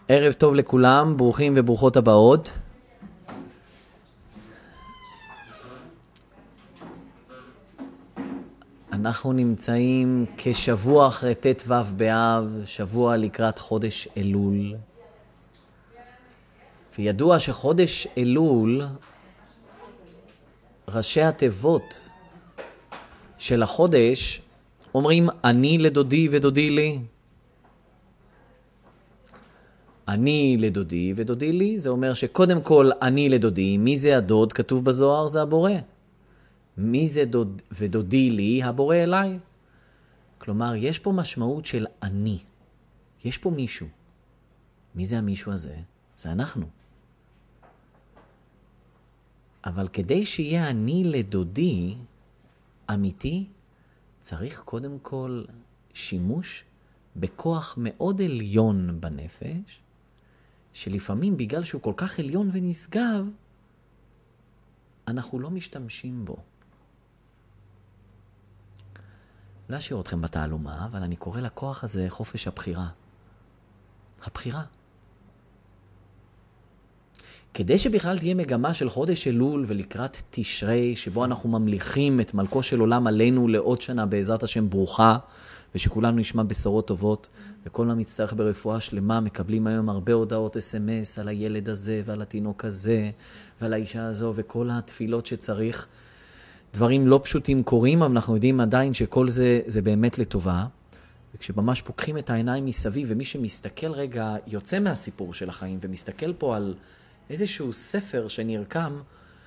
ערב טוב לכולם, ברוכים וברוכות הבאות. אנחנו נמצאים כשבוע אחרי ט"ו באב, שבוע לקראת חודש אלול. וידוע שחודש אלול, ראשי התיבות של החודש אומרים אני לדודי ודודי לי. אני לדודי ודודי לי, זה אומר שקודם כל אני לדודי, מי זה הדוד? כתוב בזוהר, זה הבורא. מי זה דוד ודודי לי? הבורא אליי. כלומר, יש פה משמעות של אני. יש פה מישהו. מי זה המישהו הזה? זה אנחנו. אבל כדי שיהיה אני לדודי אמיתי, צריך קודם כל שימוש בכוח מאוד עליון בנפש, שלפעמים בגלל שהוא כל כך עליון ונשגב, אנחנו לא משתמשים בו. לא אשאיר אתכם בתעלומה, אבל אני קורא לכוח הזה חופש הבחירה. הבחירה. כדי שבכלל תהיה מגמה של חודש אלול ולקראת תשרי, שבו אנחנו ממליכים את מלכו של עולם עלינו לעוד שנה בעזרת השם ברוכה, ושכולנו נשמע בשורות טובות, וכל המצטרך ברפואה שלמה, מקבלים היום הרבה הודעות SMS על הילד הזה ועל התינוק הזה ועל האישה הזו וכל התפילות שצריך. דברים לא פשוטים קורים, אבל אנחנו יודעים עדיין שכל זה באמת לטובה. וכשממש פוקחים את העיניים מסביב, ומי שמסתכל רגע יוצא מהסיפור של החיים ומסתכל פה על איזשהו ספר שנרקם,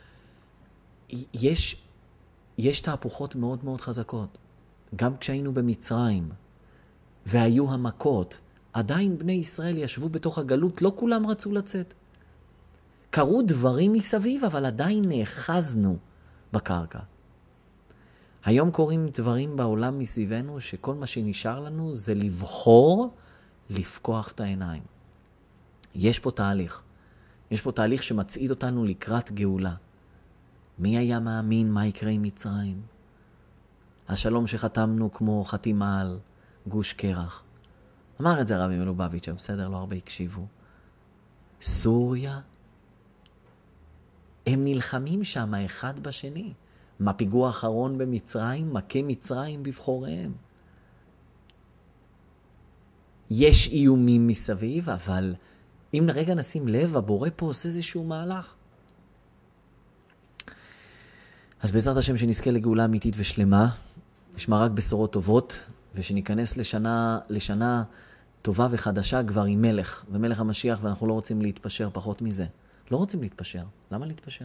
יש תהפוכות מאוד מאוד חזקות. גם כשהיינו במצרים והיו המכות, עדיין בני ישראל ישבו בתוך הגלות, לא כולם רצו לצאת. קרו דברים מסביב, אבל עדיין נאחזנו בקרקע. היום קורים דברים בעולם מסביבנו, שכל מה שנשאר לנו זה לבחור לפקוח את העיניים. יש פה תהליך. יש פה תהליך שמצעיד אותנו לקראת גאולה. מי היה מאמין מה יקרה עם מצרים? השלום שחתמנו כמו חתימה על גוש קרח. אמר את זה רבי מלובביץ', בסדר, לא הרבה הקשיבו. סוריה, הם נלחמים שם אחד בשני. מה פיגוע האחרון במצרים? מכה מצרים בבחוריהם. יש איומים מסביב, אבל אם לרגע נשים לב, הבורא פה עושה איזשהו מהלך. אז בעזרת השם שנזכה לגאולה אמיתית ושלמה, נשמע רק בשורות טובות, ושניכנס לשנה טובה וחדשה כבר עם מלך, ומלך המשיח, ואנחנו לא רוצים להתפשר פחות מזה. לא רוצים להתפשר. למה להתפשר?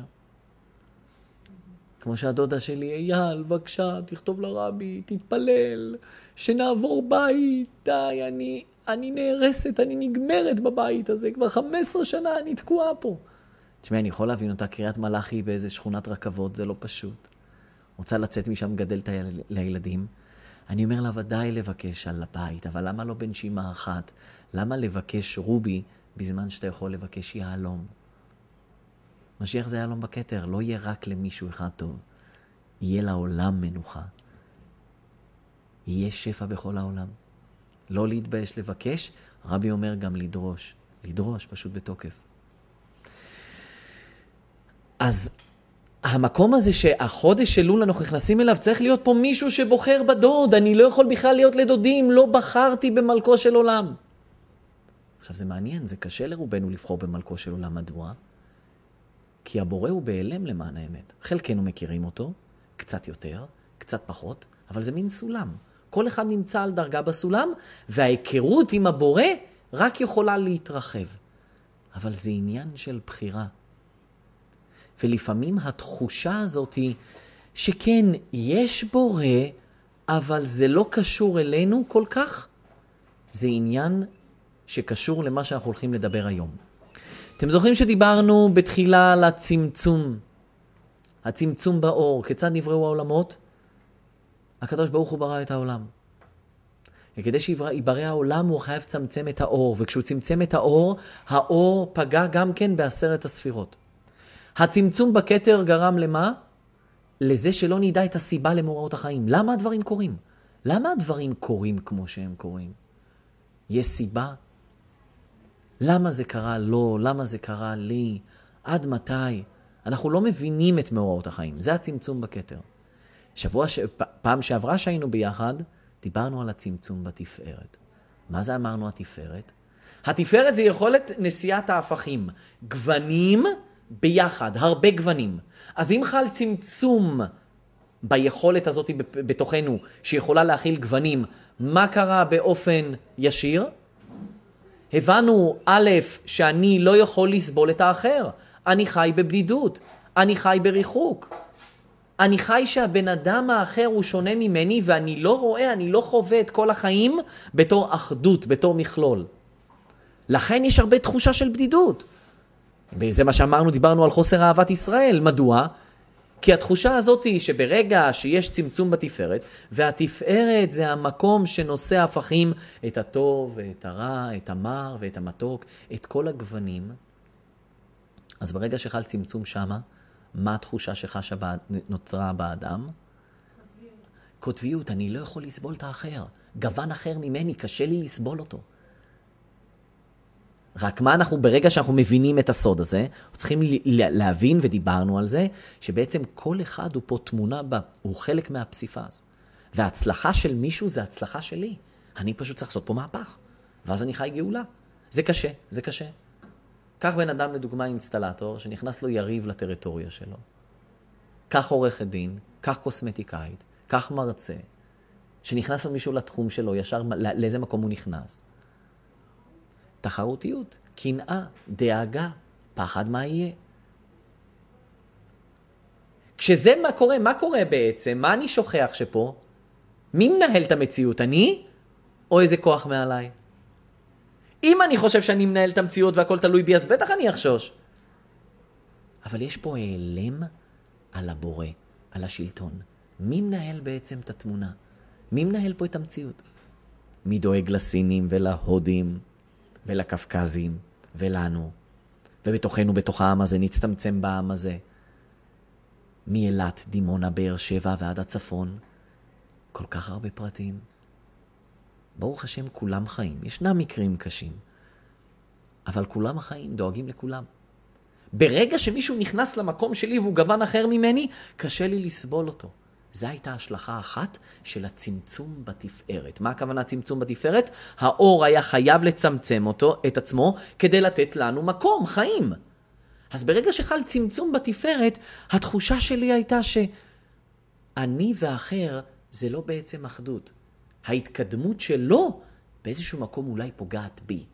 כמו שהדודה שלי, אייל, בבקשה, תכתוב לרבי, תתפלל, שנעבור בית, די, אני נהרסת, אני נגמרת בבית הזה, כבר 15 שנה אני תקועה פה. תשמע, אני יכול להבין אותה קריית מלאכי באיזה שכונת רכבות, זה לא פשוט. רוצה לצאת משם גדל את הילדים. אני אומר לה, ודאי לבקש על הבית, אבל למה לא בנשימה אחת? למה לבקש רובי בזמן שאתה יכול לבקש יהלום? משיח זה יהלום בכתר, לא יהיה רק למישהו אחד טוב. יהיה לעולם מנוחה. יהיה שפע בכל העולם. לא להתבייש לבקש, רבי אומר גם לדרוש. לדרוש פשוט בתוקף. אז המקום הזה שהחודש אלול אנחנו נכנסים אליו, צריך להיות פה מישהו שבוחר בדוד. אני לא יכול בכלל להיות לדודים, לא בחרתי במלכו של עולם. עכשיו זה מעניין, זה קשה לרובנו לבחור במלכו של עולם. מדוע? כי הבורא הוא בהיעלם למען האמת. חלקנו מכירים אותו, קצת יותר, קצת פחות, אבל זה מין סולם. כל אחד נמצא על דרגה בסולם, וההיכרות עם הבורא רק יכולה להתרחב. אבל זה עניין של בחירה. ולפעמים התחושה הזאת היא שכן, יש בורא, אבל זה לא קשור אלינו כל כך. זה עניין שקשור למה שאנחנו הולכים לדבר היום. אתם זוכרים שדיברנו בתחילה על הצמצום. הצמצום באור. כיצד נבראו העולמות? הקדוש ברוך הוא ברא את העולם. וכדי שיברא העולם הוא חייב צמצם את האור. וכשהוא צמצם את האור, האור פגע גם כן ב10 הספירות. הצמצום בכתר גרם למה? לזה שלא נדע את הסיבה למאורעות החיים. למה הדברים קורים? למה הדברים קורים כמו שהם קורים? יש סיבה? למה זה קרה לו? למה זה קרה לי? עד מתי? אנחנו לא מבינים את מאורעות החיים. זה הצמצום בכתר. פעם שעברה שהיינו ביחד, דיברנו על הצמצום בתפארת. מה זה אמרנו התפארת? התפארת זה יכולת נשיאת ההפכים. גוונים ביחד, הרבה גוונים. אז אם חל צמצום ביכולת הזאת בתוכנו, שיכולה להכיל גוונים, מה קרה באופן ישיר? הבנו א', שאני לא יכול לסבול את האחר. אני חי בבדידות. אני חי בריחוק. אני חי שהבן אדם האחר הוא שונה ממני, ואני לא רואה, אני לא חווה את כל החיים בתור אחדות, בתור מכלול. לכן יש הרבה תחושה של בדידות. וזה מה שאמרנו, דיברנו על חוסר אהבת ישראל. מדוע? כי התחושה הזאת היא שברגע שיש צמצום בתפארת, והתפארת זה המקום שנושא הפכים את הטוב ואת הרע, את המר ואת המתוק, את כל הגוונים. אז ברגע שחל צמצום שמה, מה התחושה נוצרה באדם? קוטביות, אני לא יכול לסבול את האחר. גוון אחר ממני, קשה לי לסבול אותו. רק מה אנחנו, ברגע שאנחנו מבינים את הסוד הזה, צריכים להבין, ודיברנו על זה, שבעצם כל אחד הוא פה תמונה בה, הוא חלק מהפסיפס. וההצלחה של מישהו זה הצלחה שלי. אני פשוט צריך לעשות פה מהפך. ואז אני חי גאולה. זה קשה, זה קשה. כך בן אדם לדוגמה אינסטלטור, שנכנס לו יריב לטריטוריה שלו. כך עורכת דין, כך קוסמטיקאית, כך מרצה, שנכנס לו מישהו לתחום שלו, ישר לאיזה מקום הוא נכנס. תחרותיות, קנאה, דאגה, פחד מה יהיה. כשזה מה קורה בעצם? מה אני שוכח שפה? מי מנהל את המציאות? אני? או איזה כוח מעליי? אם אני חושב שאני מנהל את המציאות והכל תלוי בי, אז בטח אני אחשוש. אבל יש פה העלם על הבורא, על השלטון. מי מנהל בעצם את התמונה? מי מנהל פה את המציאות? מי דואג לסינים ולהודים ולקפקזים ולנו? ובתוכנו, בתוך העם הזה, נצטמצם בעם הזה. מאילת, דימונה, באר שבע ועד הצפון. כל כך הרבה פרטים. ברוך השם, כולם חיים. ישנם מקרים קשים. אבל כולם החיים, דואגים לכולם. ברגע שמישהו נכנס למקום שלי והוא גוון אחר ממני, קשה לי לסבול אותו. זו הייתה השלכה אחת של הצמצום בתפארת. מה הכוונה צמצום בתפארת? האור היה חייב לצמצם את עצמו כדי לתת לנו מקום, חיים. אז ברגע שחל צמצום בתפארת, התחושה שלי הייתה שאני ואחר זה לא בעצם אחדות. ההתקדמות שלו באיזשהו מקום אולי פוגעת בי.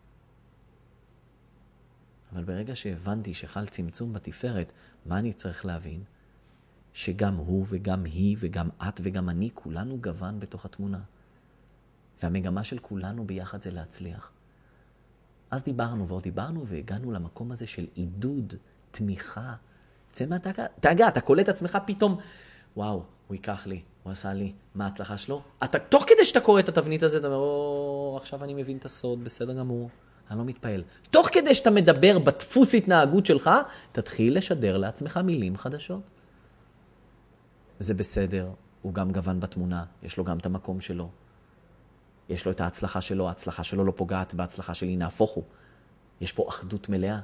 אבל ברגע שהבנתי שחל צמצום בתפארת, מה אני צריך להבין? שגם הוא וגם היא וגם את וגם אני, כולנו גוון בתוך התמונה. והמגמה של כולנו ביחד זה להצליח. אז דיברנו ועוד דיברנו והגענו למקום הזה של עידוד, תמיכה. צא מהדאגה, אתה קולט עצמך פתאום, וואו, הוא ייקח לי, הוא עשה לי, מה ההצלחה שלו? תוך כדי שאתה קורא את התבנית הזה, אתה אומר, עכשיו אני מבין את הסוד, בסדר גמור, אני לא מתפעל. תוך כדי שאתה מדבר בדפוס התנהגות שלך, תתחיל לשדר לעצמך מילים חדשות. זה בסדר, הוא גם גוון בתמונה, יש לו גם את המקום שלו. יש לו את ההצלחה שלו, ההצלחה שלו לא פוגעת בהצלחה שלי, נהפוך הוא. יש פה אחדות מלאה.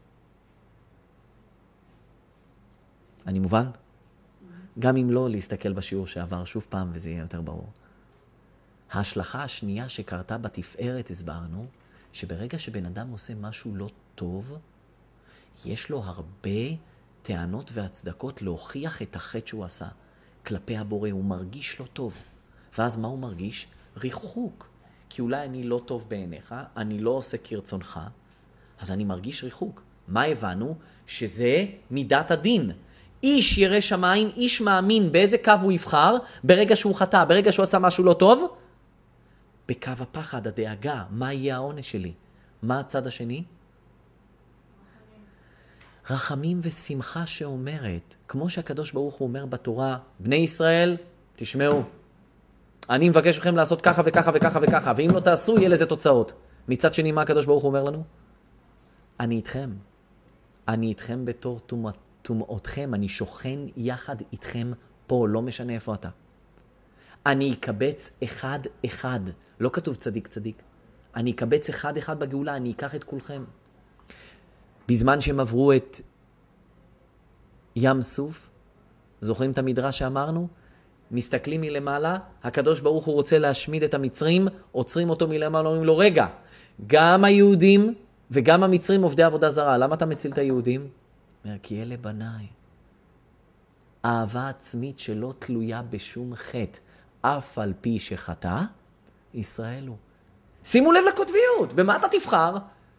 אני מובן? גם אם לא, להסתכל בשיעור שעבר שוב פעם וזה יהיה יותר ברור. ההשלכה השנייה שקרתה בתפארת הסברנו, שברגע שבן אדם עושה משהו לא טוב, יש לו הרבה טענות והצדקות להוכיח את החטא שהוא עשה. כלפי הבורא הוא מרגיש לא טוב. ואז מה הוא מרגיש? ריחוק. כי אולי אני לא טוב בעיניך, אני לא עושה כרצונך, אז אני מרגיש ריחוק. מה הבנו? שזה מידת הדין. איש ירא שמיים, איש מאמין באיזה קו הוא יבחר, ברגע שהוא חטא, ברגע שהוא עשה משהו לא טוב, בקו הפחד, הדאגה, מה יהיה העונש שלי? מה הצד השני? רחמים ושמחה שאומרת, כמו שהקדוש ברוך הוא אומר בתורה, בני ישראל, תשמעו, אני מבקש מכם לעשות ככה וככה וככה וככה, ואם לא תעשו, יהיה לזה תוצאות. מצד שני, מה הקדוש ברוך הוא אומר לנו? אני איתכם. אני איתכם בתור תומעותכם, אני שוכן יחד איתכם פה, לא משנה איפה אתה. אני אקבץ אחד אחד, לא כתוב צדיק צדיק. אני אקבץ אחד אחד בגאולה, אני אקח את כולכם. בזמן שהם עברו את ים סוף, זוכרים את המדרש שאמרנו? מסתכלים מלמעלה, הקדוש ברוך הוא רוצה להשמיד את המצרים, עוצרים אותו מלמעלה, אומרים לו, רגע, גם היהודים וגם המצרים עובדי עבודה זרה, למה אתה מציל את היהודים? אומר, כי אלה בניי. אהבה עצמית שלא תלויה בשום חטא, אף על פי שחטא, ישראל הוא. שימו לב לקוטביות, במה אתה תבחר?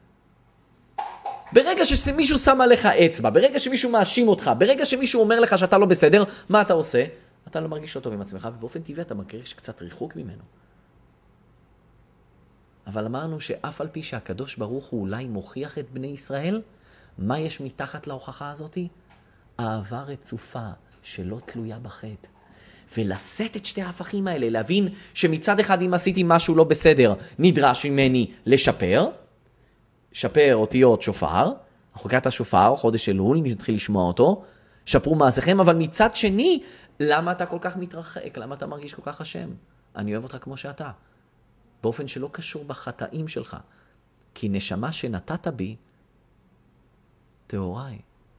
ברגע שמישהו שם עליך אצבע, ברגע שמישהו מאשים אותך, ברגע שמישהו אומר לך שאתה לא בסדר, מה אתה עושה? אתה לא מרגיש לא טוב עם עצמך, ובאופן טבעי אתה מרגיש קצת ריחוק ממנו. אבל אמרנו שאף על פי שהקדוש ברוך הוא אולי מוכיח את בני ישראל, מה יש מתחת להוכחה הזאת? אהבה רצופה שלא תלויה בחטא. ולשאת את שתי ההפכים האלה, להבין שמצד אחד אם עשיתי משהו לא בסדר, נדרש ממני לשפר, שפר אותיות שופר, חוקת השופר, חודש אלול, נתחיל לשמוע אותו, שפרו מעשיכם, אבל מצד שני, למה אתה כל כך מתרחק? למה אתה מרגיש כל כך אשם? אני אוהב אותך כמו שאתה. באופן שלא קשור בחטאים שלך. כי נשמה שנתת בי, תאוריי.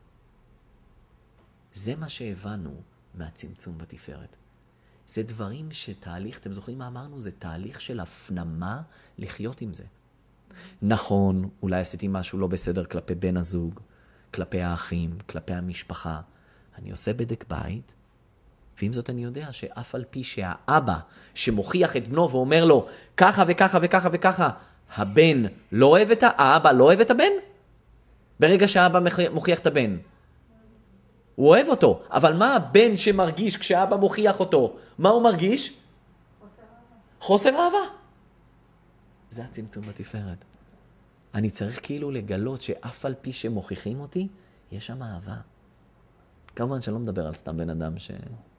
זה מה שהבנו מהצמצום בתפארת. זה דברים שתהליך, אתם זוכרים מה אמרנו? זה תהליך של הפנמה לחיות עם זה. נכון, אולי עשיתי משהו לא בסדר כלפי בן הזוג, כלפי האחים, כלפי המשפחה. אני עושה בדק בית, ועם זאת אני יודע שאף על פי שהאבא שמוכיח את בנו ואומר לו ככה וככה וככה וככה, הבן לא אוהב האבא לא אוהב את הבן? ברגע שהאבא מוכיח את הבן. הוא אוהב אותו, אבל מה הבן שמרגיש כשהאבא מוכיח אותו? מה הוא מרגיש? חוסר אהבה. זה הצמצום בתפארת. אני צריך כאילו לגלות שאף על פי שמוכיחים אותי, יש שם אהבה. כמובן שאני לא מדבר על סתם בן אדם ש...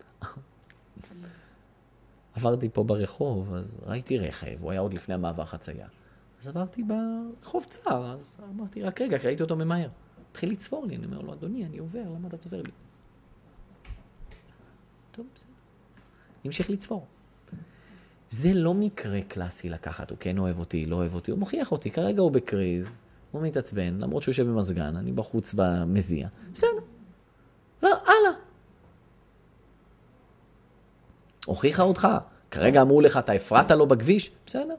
עברתי פה ברחוב, אז ראיתי רכב, הוא היה עוד לפני המעבר חצייה. אז עברתי ברחוב צר, אז אמרתי, רק רגע, כי ראיתי אותו ממהר. התחיל לצפור לי, אני אומר לו, אדוני, אני עובר, למה אתה צופר לי? טוב, בסדר. נמשיך לצפור. זה לא מקרה קלאסי לקחת, הוא כן אוהב אותי, לא אוהב אותי, הוא מוכיח אותי, כרגע הוא בקריז, הוא מתעצבן, למרות שהוא יושב במזגן, אני בחוץ במזיע, בסדר. לא, הלאה. הוכיחה אותך, כרגע אמרו לך, אתה הפרעת לו בכביש, בסדר.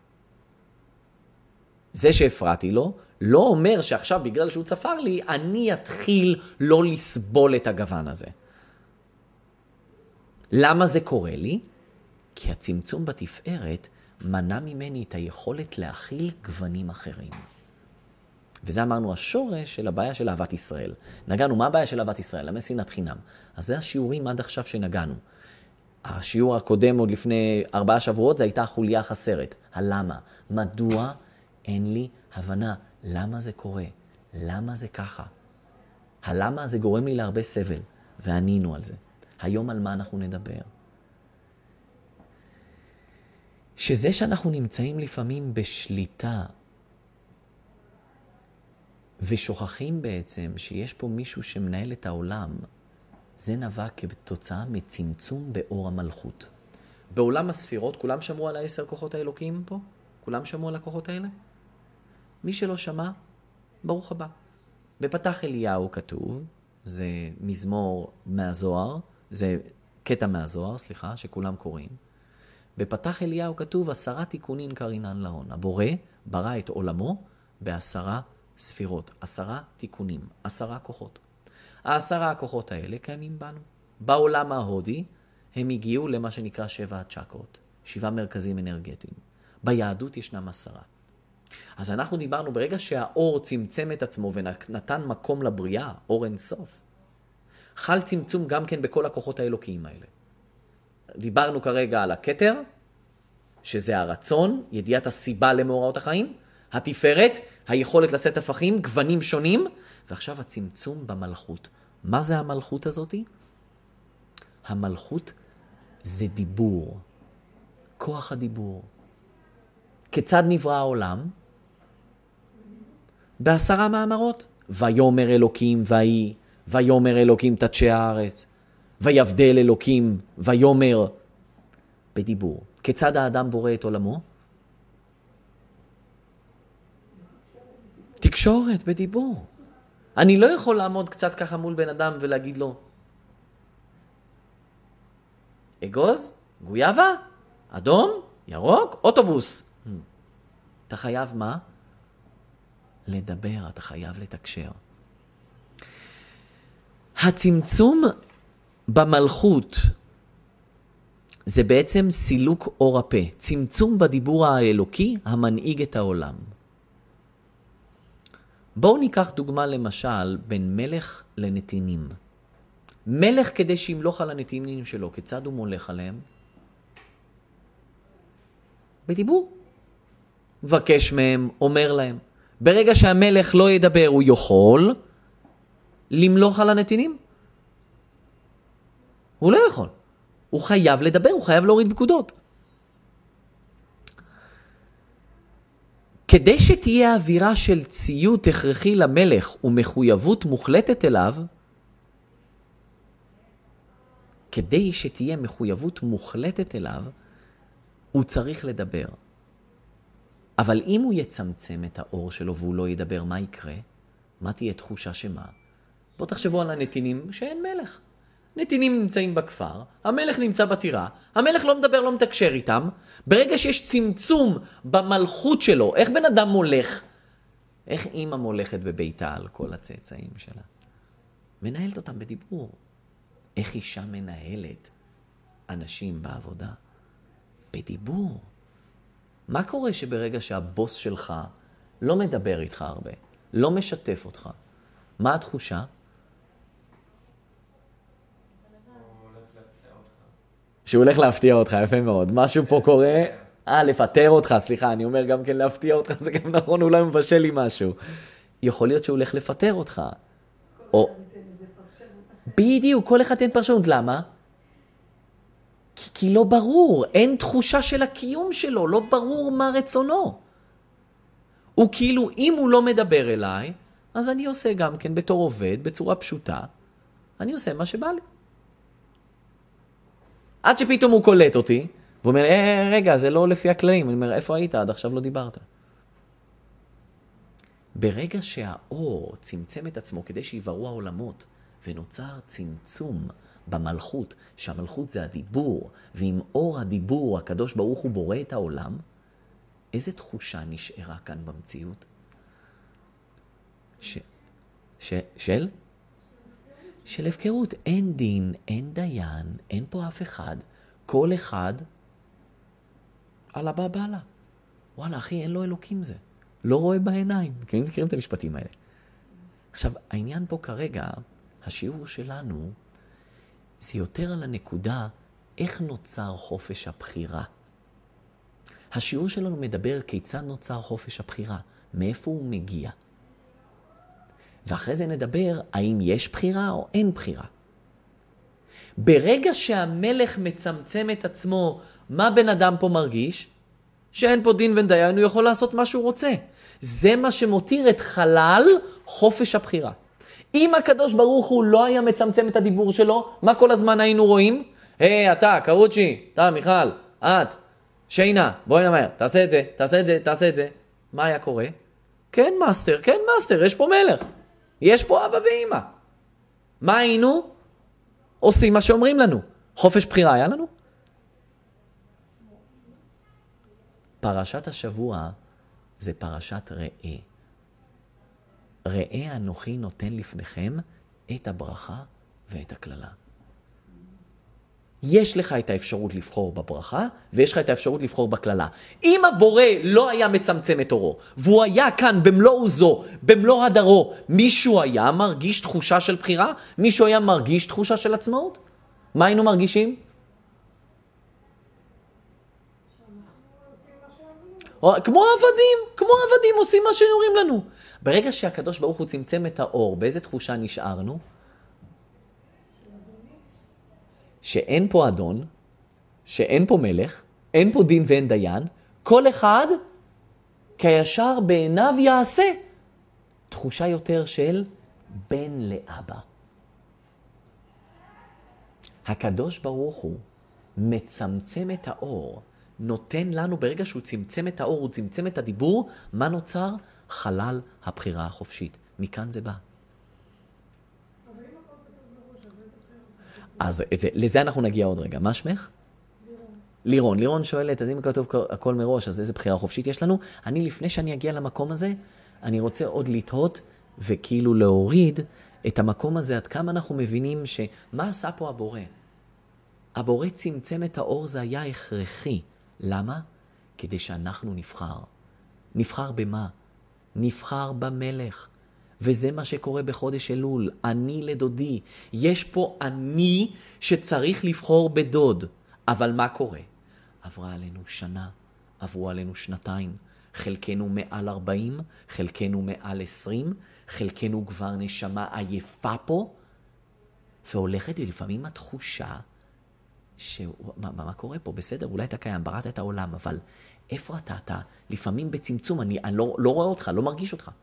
זה שהפרעתי לו, לא אומר שעכשיו בגלל שהוא צפר לי, אני אתחיל לא לסבול את הגוון הזה. למה זה קורה לי? כי הצמצום בתפארת מנע ממני את היכולת להכיל גוונים אחרים. וזה אמרנו השורש של הבעיה של אהבת ישראל. נגענו, מה הבעיה של אהבת ישראל? למה שנאת חינם? אז זה השיעורים עד עכשיו שנגענו. השיעור הקודם עוד לפני 4 שבועות, זה הייתה החוליה החסרת. הלמה? מדוע אין לי הבנה? למה זה קורה? למה זה ככה? הלמה זה גורם לי להרבה סבל, וענינו על זה. היום על מה אנחנו נדבר? שזה שאנחנו נמצאים לפעמים בשליטה, ושוכחים בעצם שיש פה מישהו שמנהל את העולם, זה נבע כתוצאה מצמצום באור המלכות. בעולם הספירות, כולם שמעו על 10 כוחות האלוקים פה? כולם שמעו על הכוחות האלה? מי שלא שמע, ברוך הבא. בפתח אליהו כתוב, זה מזמור מהזוהר, זה קטע מהזוהר, סליחה, שכולם קוראים. בפתח אליהו כתוב 10 תיקונין קרינן להון. הבורא ברא את עולמו ב10 ספירות, 10 תיקונים, 10 כוחות. 10 הכוחות האלה קיימים בנו. בעולם ההודי הם הגיעו למה שנקרא 7 הצ'קרות, 7 מרכזים אנרגטיים. ביהדות ישנם 10. אז אנחנו דיברנו ברגע שהאור צמצם את עצמו ונתן מקום לבריאה, אור אין סוף. חל צמצום גם כן בכל הכוחות האלוקיים האלה. דיברנו כרגע על הכתר, שזה הרצון, ידיעת הסיבה למאורעות החיים, התפארת, היכולת לשאת הפכים, גוונים שונים, ועכשיו הצמצום במלכות. מה זה המלכות הזאת? המלכות זה דיבור, כוח הדיבור. כיצד נברא העולם? ב10 מאמרות. ויאמר אלוקים ויהי, ויאמר אלוקים תדשי הארץ, ויבדל אלוקים, ויאמר, בדיבור. כיצד האדם בורא את עולמו? בתקשורת, בדיבור. אני לא יכול לעמוד קצת ככה מול בן אדם ולהגיד לו, אגוז, גויאבה, אדום, ירוק, אוטובוס. אתה חייב מה? לדבר, אתה חייב לתקשר. הצמצום במלכות זה בעצם סילוק אור הפה. צמצום בדיבור האלוקי המנהיג את העולם. בואו ניקח דוגמה למשל בין מלך לנתינים. מלך כדי שימלוך על הנתינים שלו, כיצד הוא מולך עליהם? בדיבור. מבקש מהם, אומר להם. ברגע שהמלך לא ידבר, הוא יכול למלוך על הנתינים? הוא לא יכול. הוא חייב לדבר, הוא חייב להוריד פקודות. כדי שתהיה אווירה של ציות הכרחי למלך ומחויבות מוחלטת אליו, כדי שתהיה מחויבות מוחלטת אליו, הוא צריך לדבר. אבל אם הוא יצמצם את האור שלו והוא לא ידבר, מה יקרה? מה תהיה תחושה שמה? בואו תחשבו על הנתינים שאין מלך. נתינים נמצאים בכפר, המלך נמצא בטירה, המלך לא מדבר, לא מתקשר איתם. ברגע שיש צמצום במלכות שלו, איך בן אדם מולך? איך אמא מולכת בביתה על כל הצאצאים שלה? מנהלת אותם בדיבור. איך אישה מנהלת אנשים בעבודה? בדיבור. מה קורה שברגע שהבוס שלך לא מדבר איתך הרבה, לא משתף אותך? מה התחושה? שהוא הולך להפתיע אותך, יפה מאוד. משהו פה קורה, לפטר אותך, סליחה, אני אומר גם כן להפתיע אותך, זה גם נכון, אולי הוא מבשל לי משהו. יכול להיות שהוא הולך לפטר אותך. בדיוק, כל אחד תן פרשנות. למה? כי לא ברור, אין תחושה של הקיום שלו, לא ברור מה רצונו. הוא כאילו, אם הוא לא מדבר אליי, אז אני עושה גם כן בתור עובד, בצורה פשוטה, אני עושה מה שבא לי. עד שפתאום הוא קולט אותי, והוא אומר, רגע, זה לא לפי הכללים. אני אומר, איפה היית? עד עכשיו לא דיברת. ברגע שהאור צמצם את עצמו כדי שיבראו העולמות, ונוצר צמצום במלכות, שהמלכות זה הדיבור, ועם אור הדיבור הקדוש ברוך הוא בורא את העולם, איזה תחושה נשארה כאן במציאות? של הפקרות. אין דין, אין דיין, אין פה אף אחד. כל אחד על הבא בעלה. וואלה, אחי, אין לו אלוקים זה. לא רואה בעיניים. מכירים את המשפטים האלה. עכשיו, העניין פה כרגע, השיעור שלנו, זה יותר על הנקודה איך נוצר חופש הבחירה. השיעור שלנו מדבר כיצד נוצר חופש הבחירה, מאיפה הוא מגיע. ואחרי זה נדבר האם יש בחירה או אין בחירה. ברגע שהמלך מצמצם את עצמו, מה בן אדם פה מרגיש? שאין פה דין ודיין, הוא יכול לעשות מה שהוא רוצה. זה מה שמותיר את חלל חופש הבחירה. אם הקדוש ברוך הוא לא היה מצמצם את הדיבור שלו, מה כל הזמן היינו רואים? אתה, קרוצ'י, אתה, מיכל, את, שינה, בואי נאמר, תעשה את זה, תעשה את זה, תעשה את זה. מה היה קורה? כן מאסטר, כן מאסטר, יש פה מלך. יש פה אבא ואמא. מה היינו? עושים מה שאומרים לנו. חופש בחירה היה לנו? פרשת השבוע זה פרשת ראה. ראה אנוכי נותן לפניכם את הברכה ואת הכללה. יש לך את האפשרות לבחור בברכה, ויש לך את האפשרות לבחור בכללה. אם הבורא לא היה מצמצם את אורו, והוא היה כאן במלוא עוזו, במלוא הדרו, מישהו היה מרגיש תחושה של בחירה? מישהו היה מרגיש תחושה של עצמאות? מה היינו מרגישים? כמו עבדים עושים מה שאומרים לנו. ברגע שהקדוש ברוך הוא צמצם את האור, באיזה תחושה נשארנו? שאין פה אדון, שאין פה מלך, אין פה דין ואין דיין, כל אחד כישר בעיניו יעשה. תחושה יותר של בן לאבא. הקדוש ברוך הוא מצמצם את האור, נותן לנו, ברגע שהוא צמצם את האור, הוא צמצם את הדיבור, מה נוצר? חלל הבחירה החופשית. מכאן זה בא. אבל אם הכל כתוב מראש, אז איזה בחירה? אז לזה אנחנו נגיע עוד רגע. מה שמך? לירון. לירון שואלת, אז אם כתוב הכל מראש, אז איזה בחירה חופשית יש לנו? אני, לפני שאני אגיע למקום הזה, אני רוצה עוד לתהות וכאילו להוריד את המקום הזה, עד כמה אנחנו מבינים שמה עשה פה הבורא? הבורא צמצם את האור, זה היה הכרחי. למה? כדי שאנחנו נבחר. נבחר במה? נבחר במלך. וזה מה שקורה בחודש אלול. אני לדודי. יש פה אני שצריך לבחור בדוד. אבל מה קורה? עברה עלינו שנה, עברו עלינו שנתיים. חלקנו מעל 40, חלקנו מעל 20, חלקנו כבר נשמה עייפה פה, והולכת לי לפעמים התחושה מה קורה פה? בסדר, אולי אתה קיים, בראת את העולם, אבל איפה אתה? לפעמים בצמצום, אני לא רואה אותך, לא מרגיש אותך.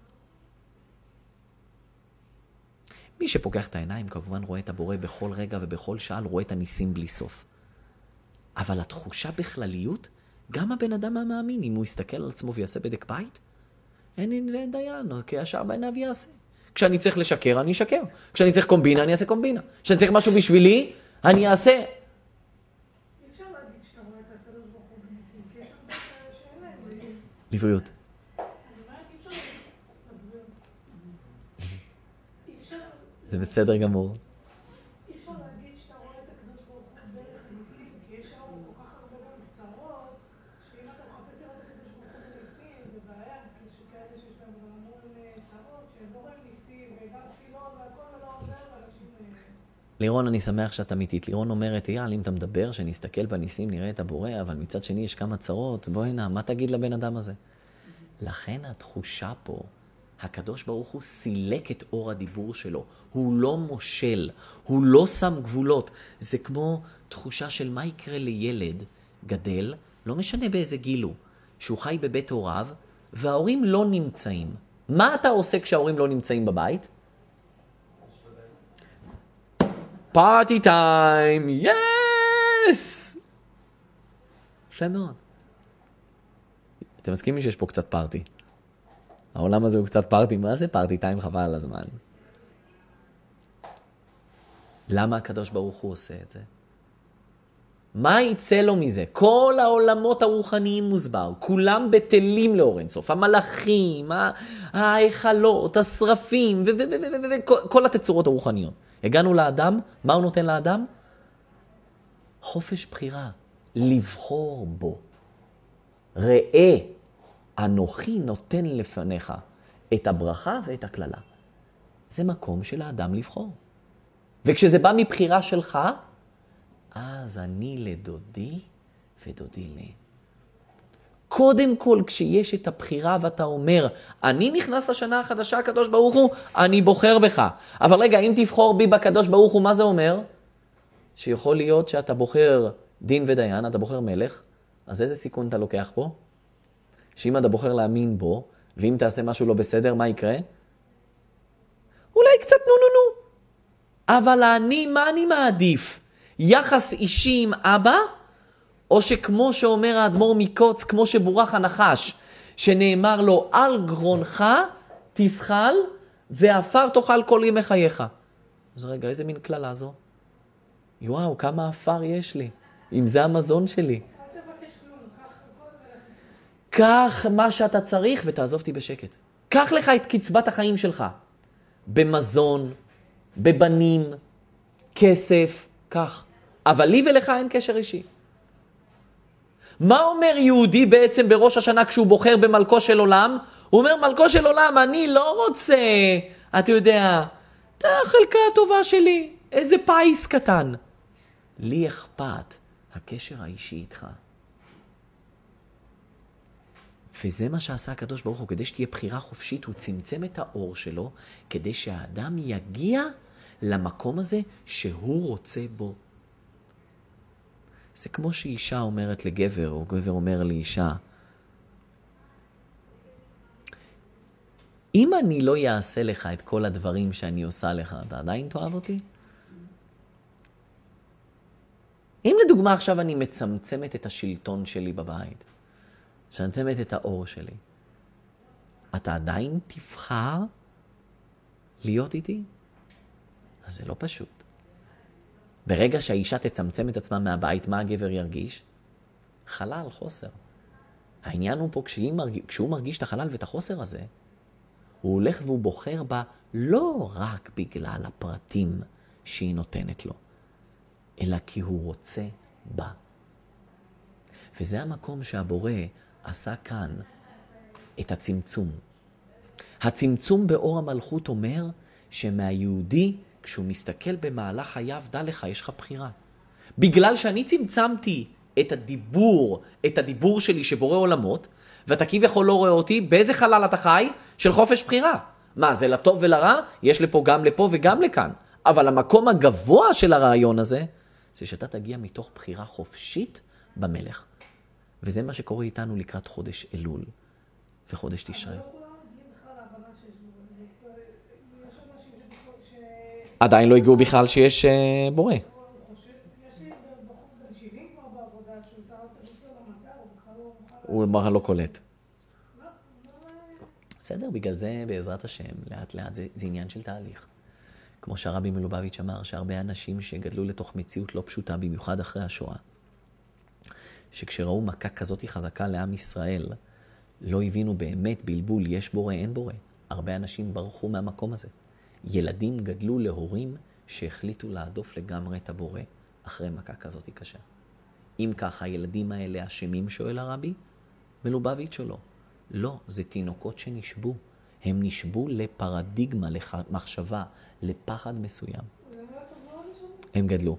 מי שפוקח את העיניים כמובן רואה את הבורא בכל רגע ובכל שעה, רואה את הניסים בלי סוף. אבל התחושה בכלליות, גם הבן אדם המאמין, אם הוא יסתכל על עצמו ויעשה בדק בית, אין דיין, כי השאר בעיניו יעשה. כשאני צריך לשקר, אני אשקר. כשאני צריך קומבינה, אני אעשה קומבינה. כשאני צריך משהו בשבילי, אני אעשה. אי אפשר להגיד שאתה רואה את הקדוש ברוך הוא בניסים, כי יש שם כאלה שאין להם. לבריאות. אני אומרת, אי אפשר להגיד, אי אפשר... זה בסדר גמור. אי אפשר להגיד שאתה רואה את הקדוש ברוך הוא דרך הניסים, כי יש שם כל כך הרבה גם צרות, שאם אתה מחפש לראות את הקדוש ברוך הוא בניסים, זה בעיה, כי יש כאלה שיש להם גם המון צרות, שהם לא רואים ניסים, וגם תפילות והכל לא עוזר, ואנשים... לירון, אני שמח שאת אמיתית. לירון אומרת, אייל, אם אתה מדבר, שנסתכל בניסים, נראה את הבורא, אבל מצד שני יש כמה צרות, בואי נע, מה תגיד לבן אדם הזה? לכן התחושה פה, הקדוש ברוך הוא סילק את אור הדיבור שלו. הוא לא מושל, הוא לא שם גבולות. זה כמו תחושה של מה יקרה לילד גדל, לא משנה באיזה גיל הוא, שהוא חי בבית הוריו, וההורים לא נמצאים. מה אתה עושה כשההורים לא נמצאים בבית? פארטי טיים, יס! יפה מאוד. אתם מסכימים שיש פה קצת פארטי? העולם הזה הוא קצת פארטי. מה זה פארטי טיים? חבל על הזמן. למה הקדוש ברוך הוא עושה את זה? מה יצא לו מזה? כל העולמות הרוחניים מוסבר, כולם בטלים לאור אינסוף, המלאכים, ההיכלות, השרפים, וכל התצורות הרוחניות. הגענו לאדם, מה הוא נותן לאדם? חופש בחירה, לבחור בו. ראה, אנוכי נותן לפניך את הברכה ואת הכללה. זה מקום של האדם לבחור. וכשזה בא מבחירה שלך, אז אני לדודי ודודי לי. קודם כל, כשיש את הבחירה ואתה אומר, אני נכנס לשנה החדשה, הקדוש ברוך הוא, אני בוחר בך. אבל רגע, אם תבחור בי בקדוש ברוך הוא, מה זה אומר? שיכול להיות שאתה בוחר דין ודיין, אתה בוחר מלך, אז איזה סיכון אתה לוקח פה? שאם אתה בוחר להאמין בו, ואם תעשה משהו לא בסדר, מה יקרה? אולי קצת נו. אבל מה אני מעדיף? יחס אישי עם אבא, או שכמו שאומר האדמו"ר מקוץ, כמו שבורח הנחש, שנאמר לו, על גרונך תזחל, ואפר תאכל כל ימי חייך. אז רגע, איזה מין כללה זו? וואו, כמה אפר יש לי. אם זה המזון שלי. אל תבקש כלום, קח הכל קח מה שאתה צריך ותעזוב אותי בשקט. קח לך את קצבת החיים שלך. במזון, בבנים, כסף, קח. אבל לי ולך אין קשר אישי. מה אומר יהודי בעצם בראש השנה כשהוא בוחר במלכו של עולם? הוא אומר, מלכו של עולם, אני לא רוצה, אתה יודע, החלקה הטובה שלי, איזה פייס קטן. לי אכפת הקשר האישי איתך. וזה מה שעשה הקדוש ברוך הוא, כדי שתהיה בחירה חופשית, הוא צמצם את האור שלו, כדי שהאדם יגיע למקום הזה שהוא רוצה בו. זה כמו שאישה אומרת לגבר, או גבר אומר לאישה, אם אני לא אעשה לך את כל הדברים שאני עושה לך, אתה עדיין תאהב אותי? אם לדוגמה עכשיו אני מצמצמת את השלטון שלי בבית, מצמצמת את האור שלי, אתה עדיין תבחר להיות איתי? אז זה לא פשוט. ברגע שהאישה תצמצם את עצמה מהבית, מה הגבר ירגיש? חלל, חוסר. העניין הוא פה, כשהוא מרגיש את החלל ואת החוסר הזה, הוא הולך והוא בוחר בה לא רק בגלל הפרטים שהיא נותנת לו, אלא כי הוא רוצה בה. וזה המקום שהבורא עשה כאן את הצמצום. הצמצום באור המלכות אומר שמהיהודי, כשהוא מסתכל במהלך חייו, דע לך, יש לך בחירה. בגלל שאני צמצמתי את הדיבור שלי שבורא עולמות, ואתה כביכול לא רואה אותי, באיזה חלל אתה חי? של חופש בחירה. מה, זה לטוב ולרע? יש לפה וגם לכאן. אבל המקום הגבוה של הרעיון הזה, זה שאתה תגיע מתוך בחירה חופשית במלך. וזה מה שקורה איתנו לקראת חודש אלול וחודש תשרי. עדיין לא הגיעו בכלל שיש בורא. הוא אמר לא קולט. בסדר, בגלל זה בעזרת השם, לאט לאט זה עניין של תהליך. כמו שהרבי מלובביץ' אמר, שהרבה אנשים שגדלו לתוך מציאות לא פשוטה, במיוחד אחרי השואה, שכשראו מכה כזאת חזקה לעם ישראל, לא הבינו באמת בלבול, יש בורא, אין בורא. הרבה אנשים ברחו מהמקום הזה. ילדים גדלו להורים שהחליטו להדוף לגמרי את הבורא אחרי מכה כזאת קשה. אם ככה, הילדים האלה אשמים, שואל הרבי מלובביץ' או לא? לא, זה תינוקות שנשבו. הם נשבו לפרדיגמה, למחשבה, לפחד מסוים. הם גדלו.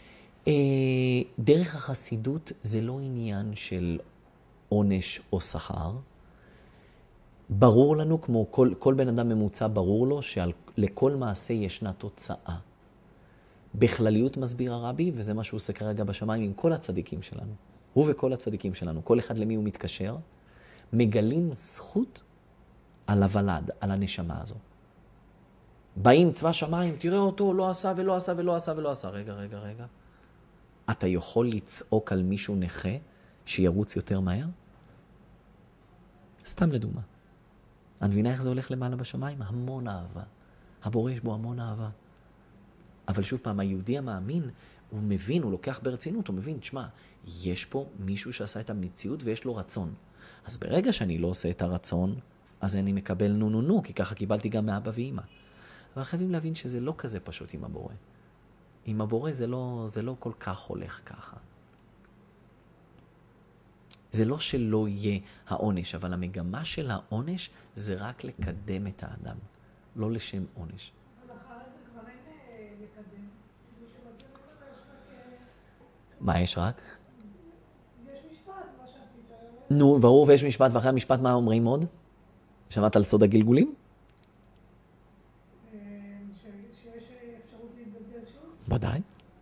דרך החסידות זה לא עניין של עונש או שכר. ברור לנו, כמו כל בן אדם ממוצע, ברור לו שלכל מעשה ישנה תוצאה. בכלליות מסביר הרבי, וזה מה שהוא עושה כרגע בשמיים עם כל הצדיקים שלנו. הוא וכל הצדיקים שלנו, כל אחד למי הוא מתקשר, מגלים זכות על הוולד, על הנשמה הזו. באים צבא שמיים, תראה אותו, לא עשה ולא עשה ולא עשה ולא עשה. רגע. אתה יכול לצעוק על מישהו נכה שירוץ יותר מהר? סתם לדוגמה. אני מבינה איך זה הולך למעלה בשמיים? המון אהבה. הבורא יש בו המון אהבה. אבל שוב פעם, היהודי המאמין, הוא מבין, הוא לוקח ברצינות, הוא מבין, תשמע, יש פה מישהו שעשה את המציאות ויש לו רצון. אז ברגע שאני לא עושה את הרצון, אז אני מקבל נו, כי ככה קיבלתי גם מאבא ואמא. אבל חייבים להבין שזה לא כזה פשוט עם הבורא. עם הבורא זה לא כל כך הולך ככה. זה לא שלא יהיה העונש, אבל המגמה של העונש זה רק לקדם את האדם, לא לשם עונש. אבל אחרי זה כבר אין לקדם. מה יש רק? יש משפט, מה שעשית. נו, ברור, ויש משפט, ואחרי המשפט מה אומרים עוד? שמעת על סוד הגלגולים? שיש אפשרות להתגלגל שוב? ודאי.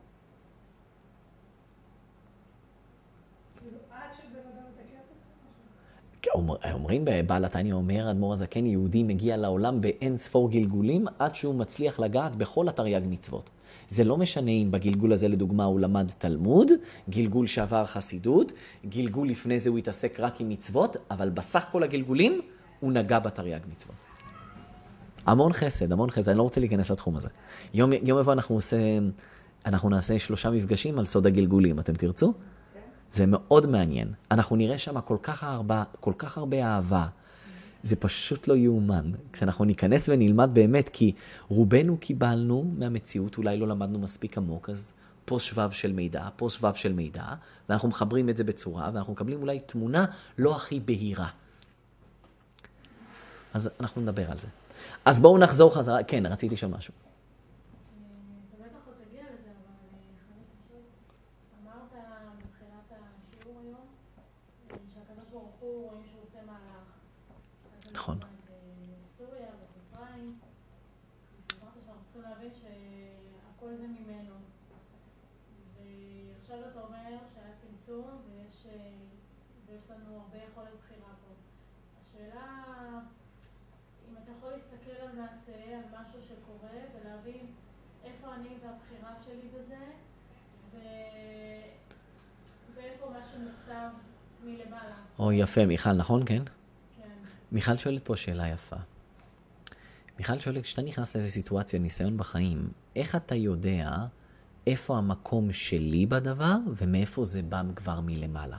אומרים בבעל התניא, אומר אדמו"ר הזקן, יהודי מגיע לעולם באין ספור גלגולים עד שהוא מצליח לגעת בכל התרי"ג מצוות. זה לא משנה אם בגלגול הזה לדוגמה הוא למד תלמוד, גלגול שעבר חסידות, גלגול לפני זה הוא התעסק רק עם מצוות, אבל בסך כל הגלגולים הוא נגע בתרי"ג מצוות. המון חסד, אני לא רוצה להיכנס לתחום הזה. יום הבא אנחנו נעשה 3 מפגשים על סוד הגלגולים, אתם תרצו? זה מאוד מעניין. אנחנו נראה שם כל כך הרבה אהבה. זה פשוט לא יאומן. כשאנחנו ניכנס ונלמד באמת, כי רובנו קיבלנו מהמציאות, אולי לא למדנו מספיק עמוק, אז פה שבב של מידע, ואנחנו מחברים את זה בצורה, ואנחנו מקבלים אולי תמונה לא הכי בהירה. אז אנחנו נדבר על זה. אז בואו נחזור חזרה. כן, רציתי לשאול משהו. נכון. בסוריה, במצרים, אמרת שאנחנו צריכים להבין שהכל זה ממנו. ועכשיו אתה אומר שהיה צמצום ויש לנו הרבה יכולת בחירה פה. השאלה, אם אתה יכול להסתכל על מעשה, על משהו שקורה, ולהבין איפה אני והבחירה שלי בזה, ואיפה מה שמוכתב מלמעלה. או יפה, מיכל, נכון? כן? מיכל שואלת פה שאלה יפה. מיכל שואלת, כשאתה נכנס לאיזו סיטואציה, ניסיון בחיים, איך אתה יודע איפה המקום שלי בדבר ומאיפה זה בא כבר מלמעלה?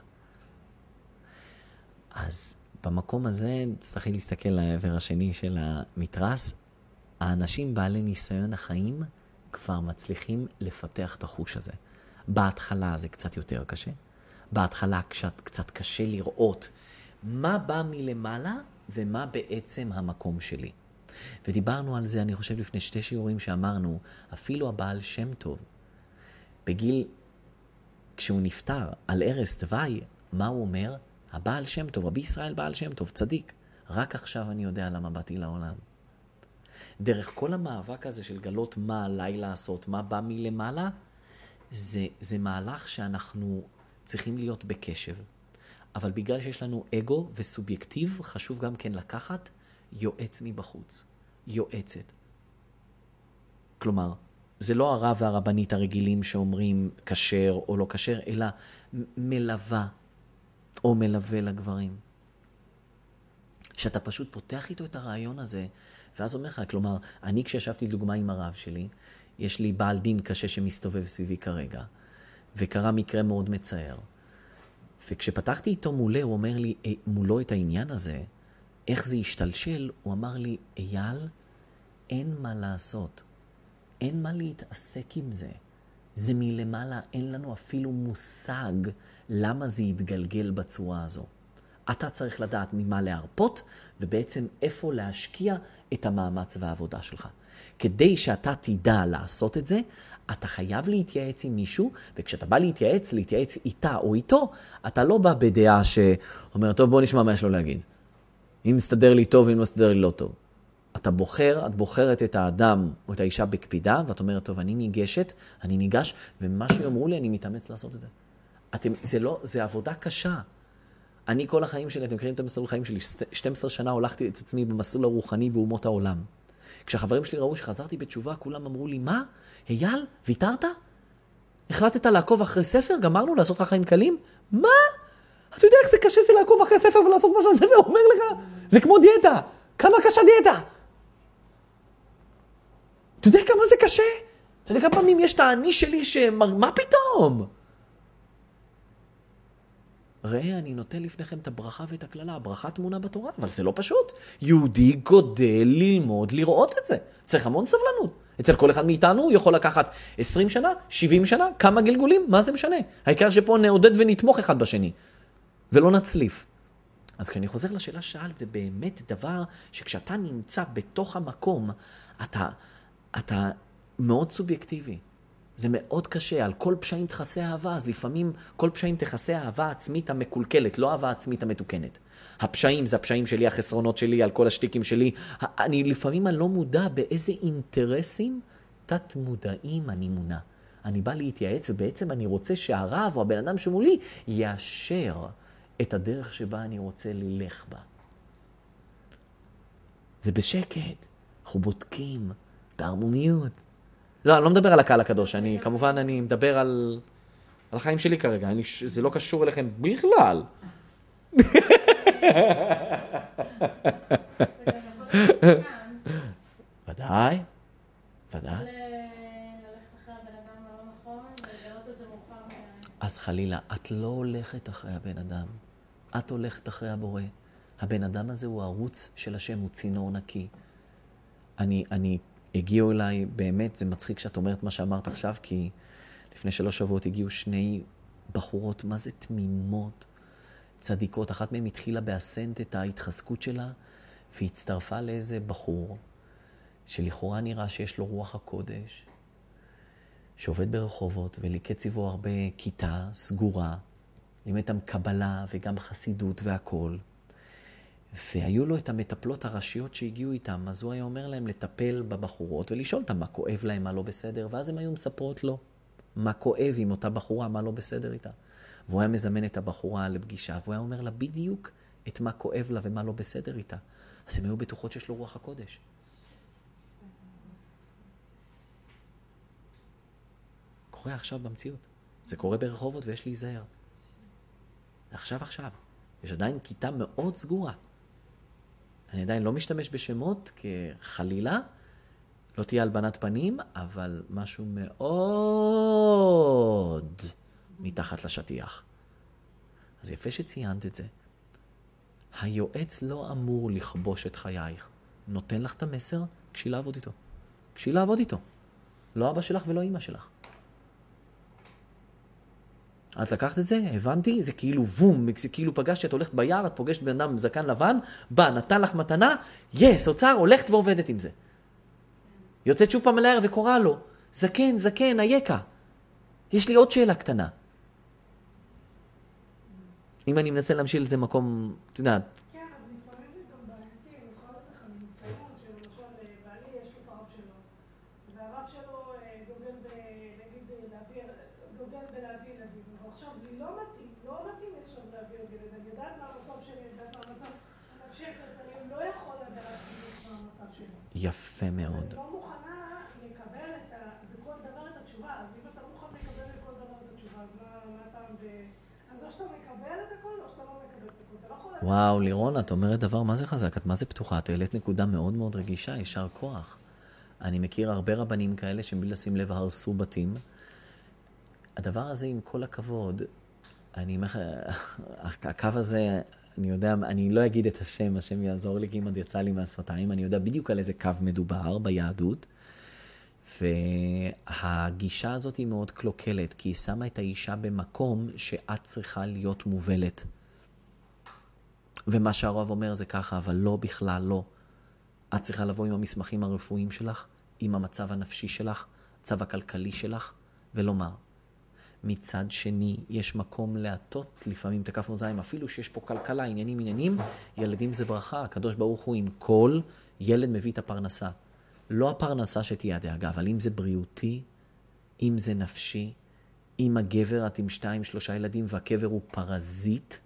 אז במקום הזה, תצטרכי להסתכל לעבר השני של המתרס, האנשים בעלי ניסיון החיים כבר מצליחים לפתח את החוש הזה. בהתחלה זה קצת יותר קשה. בהתחלה קצת קשה לראות מה בא מלמעלה ומה בעצם המקום שלי. ודיברנו על זה, אני חושב, לפני 2 שיעורים שאמרנו, אפילו הבעל שם טוב, בגיל, כשהוא נפטר על ערש דווי, מה הוא אומר? הבעל שם טוב, רבי ישראל בעל שם טוב, צדיק. רק עכשיו אני יודע למה באתי לעולם. דרך כל המאבק הזה של גלות מה עליי לעשות, מה בא מלמעלה, זה מהלך שאנחנו צריכים להיות בקשב. אבל בגלל שיש לנו אגו וסובייקטיב, חשוב גם כן לקחת יועץ מבחוץ. יועצת. כלומר, זה לא הרב והרבנית הרגילים שאומרים כשר או לא כשר, אלא מלווה או מלווה לגברים. שאתה פשוט פותח איתו את הרעיון הזה, ואז אומר לך, כלומר, אני כשישבתי דוגמה עם הרב שלי, יש לי בעל דין קשה שמסתובב סביבי כרגע, וקרה מקרה מאוד מצער. וכשפתחתי איתו מולו, הוא אומר לי, מולו את העניין הזה, איך זה השתלשל, הוא אמר לי, אייל, אין מה לעשות. אין מה להתעסק עם זה. זה מלמעלה, אין לנו אפילו מושג למה זה יתגלגל בצורה הזו. אתה צריך לדעת ממה להרפות, ובעצם איפה להשקיע את המאמץ והעבודה שלך. כדי שאתה תדע לעשות את זה, אתה חייב להתייעץ עם מישהו, וכשאתה בא להתייעץ איתה או איתו, אתה לא בא בדעה שאומר, טוב, בוא נשמע מה יש לו להגיד. אם מסתדר לי טוב, אם לא מסתדר לי לא טוב. את בוחרת את האדם או את האישה בקפידה, ואת אומרת, טוב, אני ניגש, ומה שאומרו לי, אני מתאמץ לעשות את זה. זה עבודה קשה. אני כל החיים שלי, אתם מכירים את המסלול החיים שלי, 12 שנה הולכתי את עצמי במסלול הרוחני באומות העולם. כשהחברים שלי ראו שחזרתי בתשובה, כולם אמרו לי, מה? אייל, ויתרת? החלטת לעקוב אחרי ספר? גמרנו לעשות לך חיים קלים? מה? אתה יודע איך זה קשה זה לעקוב אחרי ספר ולעשות מה שהספר אומר לך? זה כמו דיאטה. כמה קשה דיאטה? אתה יודע כמה זה קשה? אתה יודע כמה פעמים יש את האני שלי מה פתאום? ראה, אני נותן לפניכם את הברכה ואת הכללה. הברכה תמונה בתורה, אבל זה לא פשוט. יהודי גודל ללמוד, לראות את זה. צריך המון סבלנות. אצל כל אחד מאיתנו הוא יכול לקחת 20 שנה, 70 שנה, כמה גלגולים, מה זה משנה? העיקר שפה נעודד ונתמוך אחד בשני, ולא נצליף. אז כשאני חוזר לשאלה שאלת, זה באמת דבר שכשאתה נמצא בתוך המקום, אתה מאוד סובייקטיבי. זה מאוד קשה, על כל פשעים תחסי אהבה, אז לפעמים כל פשעים תחסי אהבה עצמית המקולקלת, לא אהבה עצמית המתוקנת. הפשעים זה הפשעים שלי, החסרונות שלי, על כל השטיקים שלי. לפעמים אני לא מודע באיזה אינטרסים תת מודעים אני מונע. אני בא להתייעץ ובעצם אני רוצה שהרב או הבן אדם שמולי יאשר את הדרך שבה אני רוצה ללך בה. זה בשקט, אנחנו בודקים, בערמומיות. לא, אני לא מדבר על הקהל הקדוש, כמובן אני מדבר על החיים שלי כרגע, זה לא קשור אליכם בכלל. ודאי, ודאי. אז חלילה, את לא הולכת אחרי הבן אדם, את הולכת אחרי הבורא. הבן אדם הזה הוא ערוץ של השם, הוא צינור נקי. הגיעו אליי, באמת, זה מצחיק שאת אומרת מה שאמרת עכשיו, כי לפני 3 שבועות הגיעו 2 בחורות, מה זה תמימות, צדיקות. אחת מהן התחילה באסנט את ההתחזקות שלה, והצטרפה לאיזה בחור, שלכאורה נראה שיש לו רוח הקודש, שעובד ברחובות, וליקט סביבו הרבה כיתה סגורה, לימד אותם קבלה וגם חסידות והכל. והיו לו את המטפלות הראשיות שהגיעו איתם, אז הוא היה אומר להם לטפל בבחורות ולשאול אותם מה כואב להם, מה לא בסדר, ואז הם היו מספרות לו מה כואב עם אותה בחורה, מה לא בסדר איתה. והוא היה מזמן את הבחורה לפגישה, והוא היה אומר לה בדיוק את מה כואב לה ומה לא בסדר איתה. אז הם היו בטוחות שיש לו רוח הקודש. קורה עכשיו במציאות. זה קורה ברחובות ויש להיזהר. עכשיו. יש עדיין כיתה מאוד סגורה. אני עדיין לא משתמש בשמות כחלילה, לא תהיה הלבנת פנים, אבל משהו מאוד מתחת לשטיח. אז יפה שציינת את זה. היועץ לא אמור לכבוש את חייך. נותן לך את המסר, כשהיא לעבוד איתו. כשהיא לעבוד איתו. לא אבא שלך ולא אמא שלך. את לקחת את זה, הבנתי, זה כאילו וום, זה כאילו פגשת, את הולכת ביער, את פוגשת בן אדם עם זקן לבן, בא, נתן לך מתנה, יס, אוצר, הולכת ועובדת עם זה. יוצאת שוב פעם לערב וקורא לו, זקן, זקן, היקה. יש לי עוד שאלה קטנה. אם אני מנסה להמשיל את זה מקום, את יודעת. כן, אבל לפעמים זה גם בעייתי, אני יכולה לתת לך מניסיון שלמשל בעלי יש לו את הרב שלו, והרב שלו דוגל בלהביא ילדים, ועכשיו לי לא מתאים לי עכשיו להביא עוד ילד, אני יודעת מה המצב שלי, אני יודעת מה המצב הנפשי, אני לא יכול לדעת מה המצב שלי. יפה מאוד. אני לא מוכנה לקבל בכל דבר את התשובה, אז אם אתה מוכן לקבל בכל דבר את התשובה, אז מה אתה אז או שאתה מקבל את הכל, או שאתה לא מקבל את הכל. אתה לא יכול לדעת. וואו, לירון, את אומרת דבר מה זה חזק, את מה זה פתוחה, את העלית נקודה מאוד מאוד רגישה, ישר כוח. אני מכיר הרבה רבנים כאלה שבלי לשים לב הרסו בתים. הדבר הזה, עם כל הכבוד, הקו הזה, אני יודע, אני לא אגיד את השם, השם יעזור לי, כי אם עוד יצא לי מהשפתיים, אני יודע בדיוק על איזה קו מדובר ביהדות, והגישה הזאת היא מאוד קלוקלת, כי היא שמה את האישה במקום שאת צריכה להיות מובלת. ומה שהרב אומר זה ככה, אבל לא בכלל לא. את צריכה לבוא עם המסמכים הרפואיים שלך, עם המצב הנפשי שלך, הצו הכלכלי שלך, ולומר. מצד שני, יש מקום להטות, לפעמים תקף מוזיים, אפילו שיש פה כלכלה, עניינים, ילדים זה ברכה, הקדוש ברוך הוא עם כל ילד מביא את הפרנסה. לא הפרנסה שתהיה הדאגה, אבל אם זה בריאותי, אם זה נפשי, אם הגבר, את עם 2-3 ילדים, והקבר הוא פרזיט,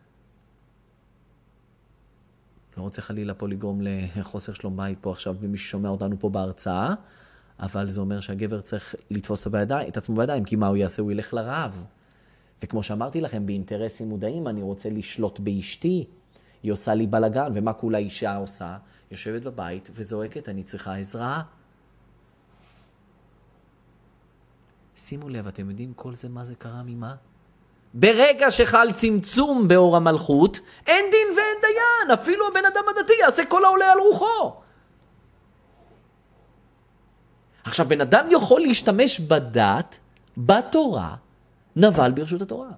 לא רוצה חלילה פה לגרום לחוסר שלום בית פה עכשיו, במי ששומע אותנו פה בהרצאה, אבל זה אומר שהגבר צריך לתפוס את עצמו בידיים, כי מה הוא יעשה? הוא ילך לרעב. וכמו שאמרתי לכם, באינטרסים מודעים, אני רוצה לשלוט באשתי. היא עושה לי בלגן, ומה כולה אישה עושה? יושבת בבית וזועקת, אני צריכה עזרה. שימו לב, אתם יודעים כל זה מה זה קרה ממה? ברגע שחל צמצום באור המלכות, אין דין ואין דיין, אפילו הבן אדם הדתי יעשה כל העולה על רוחו. עכשיו, בן אדם יכול להשתמש בדת, בתורה, נבל ברשות התורה.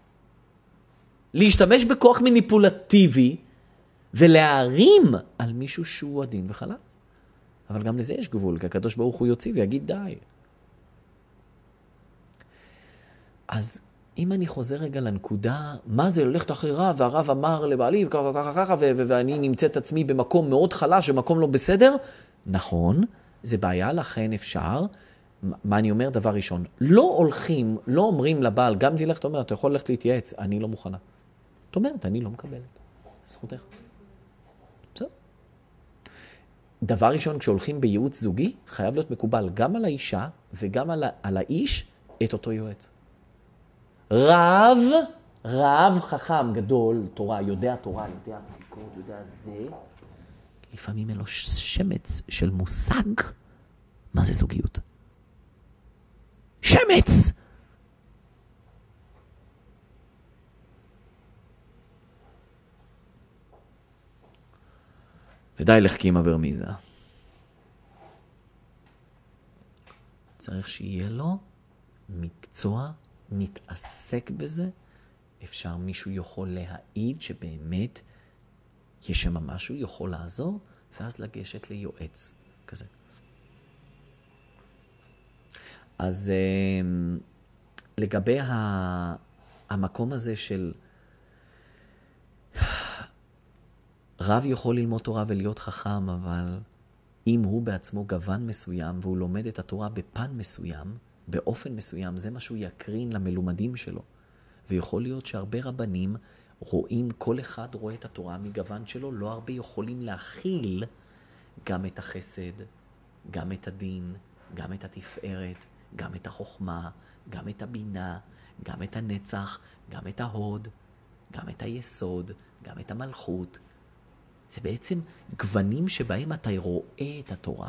להשתמש בכוח מניפולטיבי, ולהרים על מישהו שהוא עדין וחלש. אבל גם לזה יש גבול, כי הקדוש ברוך הוא יוציא ויגיד די. אז אם אני חוזר רגע לנקודה, מה זה ללכת אחרי רב, והרב אמר לבעלי, וככה, ואני נמצא את עצמי במקום מאוד חלש, במקום לא בסדר, נכון, זה בעיה, לכן אפשר. מה אני אומר? דבר ראשון, לא הולכים, לא אומרים לבעל, גם תלך, אתה אומר, אתה יכול ללכת להתייעץ, אני לא מוכנה. זאת אומרת, אני לא מקבלת. זכותך. בסדר. דבר ראשון, כשהולכים בייעוץ זוגי, חייב להיות מקובל גם על האישה וגם על האיש את אותו יועץ. רב חכם גדול, תורה, יודע פסיקות, יודע זה. לפעמים אין לו שמץ של מושג מה זה זוגיות. שמץ! ודי לחכים ברמיזה. צריך שיהיה לו מקצוע, נתעסק בזה. אפשר מישהו יכול להעיד שבאמת יש שם משהו, יכול לעזור, ואז לגשת ליועץ כזה. אז לגבי המקום הזה של רב יכול ללמוד תורה ולהיות חכם, אבל אם הוא בעצמו גוון מסוים, והוא לומד את התורה בפן מסוים, באופן מסוים, זה מה שהוא יקרין למלומדים שלו. ויכול להיות שהרבה רבנים רואים, כל אחד רואה את התורה מגוון שלו, לא הרבה יכולים להכיל גם את החסד, גם את הדין, גם את התפארת, גם את החוכמה, גם את הבינה, גם את הנצח, גם את ההוד, גם את היסוד, גם את המלכות. זה בעצם גוונים שבהם אתה רואה את התורה.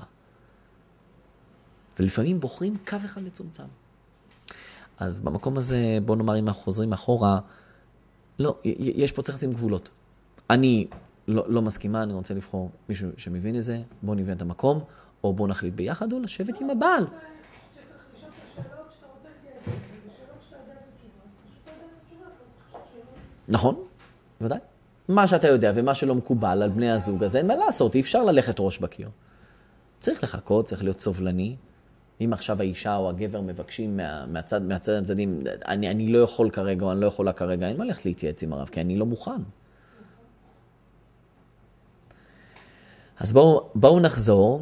ולפעמים בוחרים קו אחד מצומצם. אז במקום הזה, בוא נאמר, אם אנחנו חוזרים אחורה, לא, יש פה צריך לשים גבולות. אני לא מסכימה, אני רוצה לבחור מישהו שמבין את זה, בוא נבין את המקום, או בוא נחליט ביחד, או לשבת עם הבעל. שצריך לשאול את השאלות שאתה רוצה להתייעץ, ושאלות שאתה יודע את התשובה, פשוט אתה יודע את התשובה, אתה צריך לשאול שאלות. נכון, ודאי. מה שאתה יודע ומה שלא מקובל על בני הזוג הזה, אין מה לעשות, אי אפשר ללכת ראש בקיר. צריך לחכות, צריך להיות סובלני. אם עכשיו האישה או הגבר מבקשים מהצד הצדדים, אני לא יכול כרגע או אני לא יכולה כרגע, אין מה ללכת להתייעץ עם הרב, כי אני לא מוכן. אז בואו נחזור.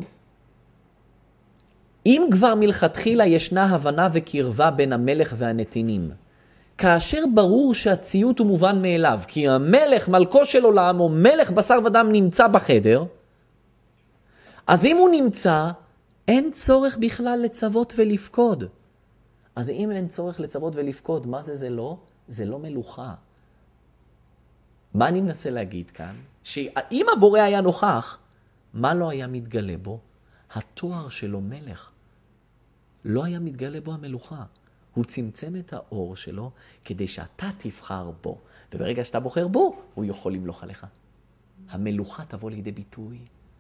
אם כבר מלכתחילה ישנה הבנה וקרבה בין המלך והנתינים, כאשר ברור שהציות הוא מובן מאליו, כי המלך מלכו של עולם או מלך בשר ודם נמצא בחדר, אז אם הוא נמצא, אין צורך בכלל לצוות ולפקוד. אז אם אין צורך לצוות ולפקוד, מה זה לא? זה לא מלוכה. מה אני מנסה להגיד כאן? שאם הבורא היה נוכח, מה לא היה מתגלה בו? התואר שלו מלך. לא היה מתגלה בו המלוכה. הוא צמצם את האור שלו כדי שאתה תבחר בו. וברגע שאתה בוחר בו, הוא יכול למלוך עליך. המלוכה תבוא לידי ביטוי.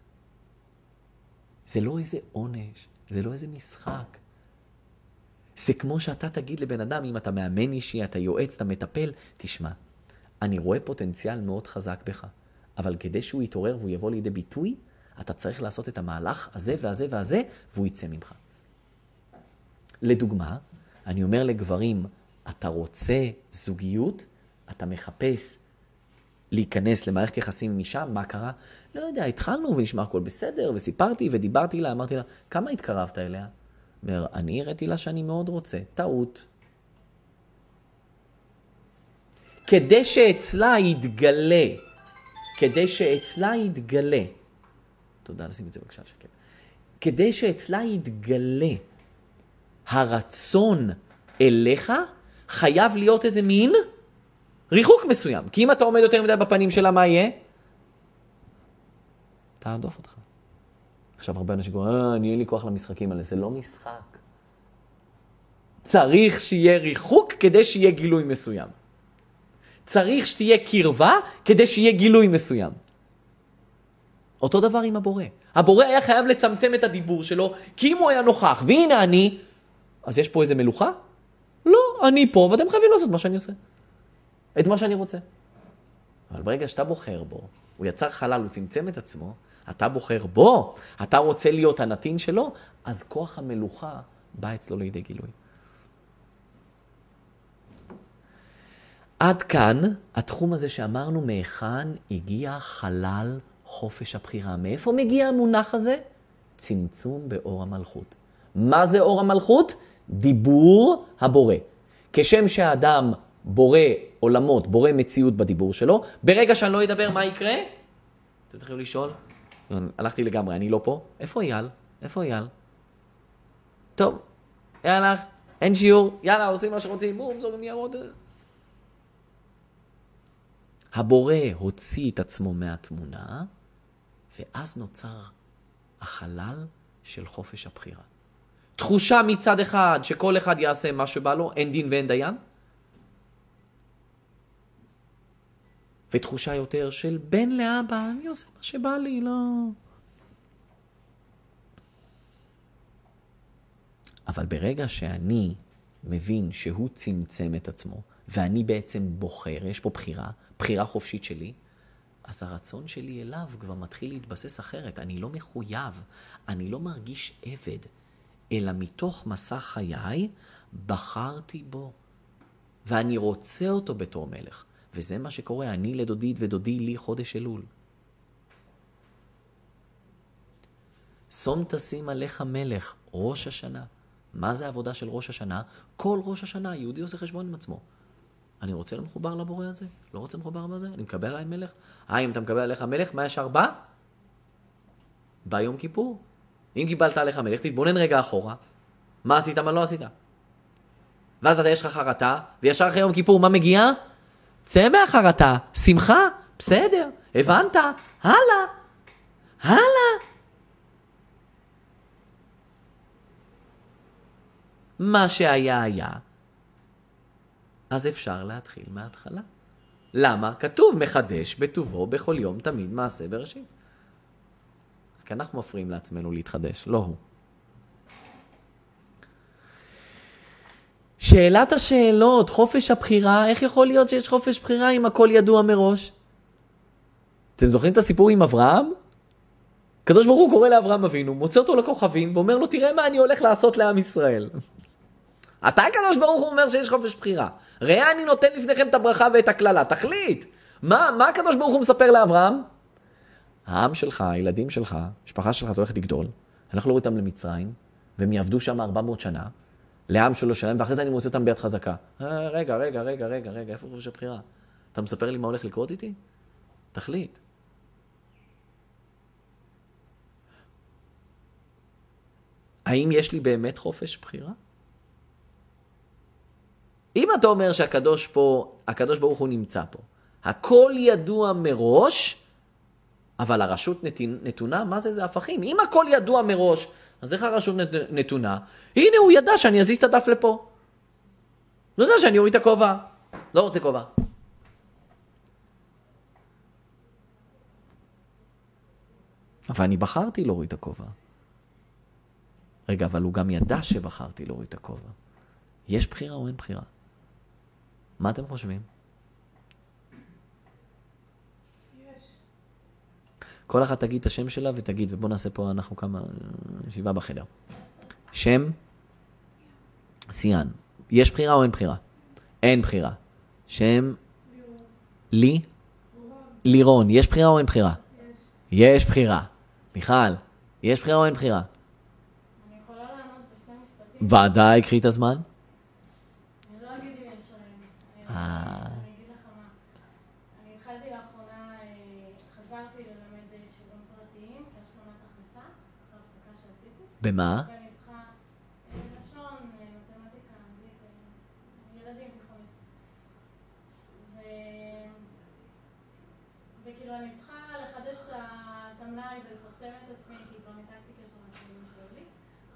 זה לא איזה עונש, זה לא איזה משחק. זה כמו שאתה תגיד לבן אדם, אם אתה מאמן אישי, אתה יועץ, אתה מטפל, תשמע, אני רואה פוטנציאל מאוד חזק בך, אבל כדי שהוא יתעורר והוא יבוא לידי ביטוי, אתה צריך לעשות את המהלך הזה והזה והזה, והוא יצא ממך. לדוגמה, אני אומר לגברים, אתה רוצה זוגיות, אתה מחפש להיכנס למערכת יחסים עם אישה, מה קרה? לא יודע, התחלנו ונשמע הכל בסדר, וסיפרתי ודיברתי לה, אמרתי לה, כמה התקרבת אליה? אומר, אני הראיתי לה שאני מאוד רוצה, טעות. כדי שאצלה יתגלה, תודה, נשים את זה בבקשה שקט. כדי שאצלה יתגלה הרצון אליך, חייב להיות איזה מין ריחוק מסוים. כי אם אתה עומד יותר מדי בפנים שלה, מה יהיה? תעדוף אותך. עכשיו הרבה אנשים אומרים, אין לי כוח למשחקים האלה. זה לא משחק. צריך שיהיה ריחוק כדי שיהיה גילוי מסוים. צריך שתהיה קרבה כדי שיהיה גילוי מסוים. אותו דבר עם הבורא. הבורא היה חייב לצמצם את הדיבור שלו, כי אם הוא היה נוכח, והנה אני, אז יש פה איזה מלוכה? לא, אני פה, ואתם חייבים לעשות מה שאני עושה. את מה שאני רוצה. אבל ברגע שאתה בוחר בו, הוא יצר חלל, הוא צמצם את עצמו, אתה בוחר בו, אתה רוצה להיות הנתין שלו, אז כוח המלוכה בא אצלו לידי גילוי. עד כאן, התחום הזה שאמרנו, מהיכן הגיע חלל חופש הבחירה. מאיפה מגיע המונח הזה? צמצום באור המלכות. מה זה אור המלכות? דיבור הבורא. כשם שהאדם בורא עולמות, בורא מציאות בדיבור שלו, ברגע שאני לא אדבר, מה יקרה? אתם תתחילו לשאול? הלכתי לגמרי, אני לא פה. איפה אייל? טוב, יאללה, אין שיעור, יאללה, עושים מה שרוצים, בום, זורקים ניירות. הבורא הוציא את עצמו מהתמונה, ואז נוצר החלל של חופש הבחירה. תחושה מצד אחד שכל אחד יעשה מה שבא לו, אין דין ואין דיין. ותחושה יותר של בן לאבא, אני עושה מה שבא לי, לא. אבל ברגע שאני מבין שהוא צמצם את עצמו, ואני בעצם בוחר, יש פה בחירה חופשית שלי, אז הרצון שלי אליו כבר מתחיל להתבסס אחרת. אני לא מחויב, אני לא מרגיש עבד, אלא מתוך מסע חיי בחרתי בו, ואני רוצה אותו בתור מלך. וזה מה שקורה, אני לדודית ודודי לי חודש אלול. שום תשים עליך מלך, ראש השנה. מה זה העבודה של ראש השנה? כל ראש השנה, יהודי עושה חשבון עם עצמו. אני רוצה למחובר לבורא הזה? לא רוצה למחובר בזה? אני מקבל עליי מלך? אם אתה מקבל עליך מלך, מה ישר בא? בא יום כיפור. אם קיבלת עליך מלך, תתבונן רגע אחורה. מה עשית, מה לא עשית? ואז אתה יש לך חרטה, וישר אחרי יום כיפור, מה מגיע? צא מהחרטה, שמחה, בסדר. הבנת? הלאה. הלאה. מה שהיה היה. אז אפשר להתחיל מההתחלה. למה? כתוב מחדש בטובו בכל יום תמיד מעשה בראשית. כי אנחנו מפריעים לעצמנו להתחדש, לא הוא. שאלת השאלות, חופש הבחירה, איך יכול להיות שיש חופש בחירה אם הכל ידוע מראש? אתם זוכרים את הסיפור עם אברהם? הקדוש ברוך הוא קורא לאברהם אבינו, מוצא אותו לכוכבים ואומר לו, תראה מה אני הולך לעשות לעם ישראל. אתה הקדוש ברוך הוא אומר שיש חופש בחירה. ראה אני נותן לפניכם את הברכה ואת הכללה, תחליט. מה הקדוש ברוך הוא מספר לאברהם? העם שלך, הילדים שלך, משפחה שלך הולכת לגדול, אנחנו לא רואים אותם למצרים, והם יעבדו שם 400 שנה, לעם שלו שלהם, ואחרי זה אני מוצא אותם ביד חזקה. רגע, איפה חופש הבחירה? אתה מספר לי מה הולך לקרות איתי? תחליט. האם יש לי באמת חופש בחירה? אם אתה אומר שהקדוש ברוך הוא נמצא פה, הכל ידוע מראש, אבל הרשות נתונה, מה זה? זה הפכים. אם הכל ידוע מראש, אז איך הרשות נתונה? הנה הוא ידע שאני אזיז את הדף לפה. לא יודע שאני אוריד את הכובע. לא רוצה כובע. אבל אני בחרתי להוריד את הכובע. רגע, אבל הוא גם ידע שבחרתי להוריד את הכובע. יש בחירה או אין בחירה? מה אתם חושבים? כל אחד תגיד את השם שלה ותגיד, ובוא נעשה פה, אנחנו כמה, 7 בחדר. שם, סיין. יש בחירה או אין בחירה? אין בחירה. שם, לי, לירון. יש בחירה או אין בחירה? יש בחירה. מיכל, יש בחירה או אין בחירה? אני יכולה לענות בשני משפטים? ודאי, קחי את הזמן. אני לא אגיד אם יש אני אגיד לך מה. אני התחלתי לאחרונה, חזרתי ללמד שיעורים פרטיים, כהשלמת הכנסה, אחרי הפסקה שעשיתי. במה? ואני צריכה לשון, מתמטיקה, אנגלית, ילדים תיכוניסטים. וכאילו אני צריכה לחדש את המלאי ולפרסם את עצמי, כי כבר ניתקתי קשר מהשנים שלו לי.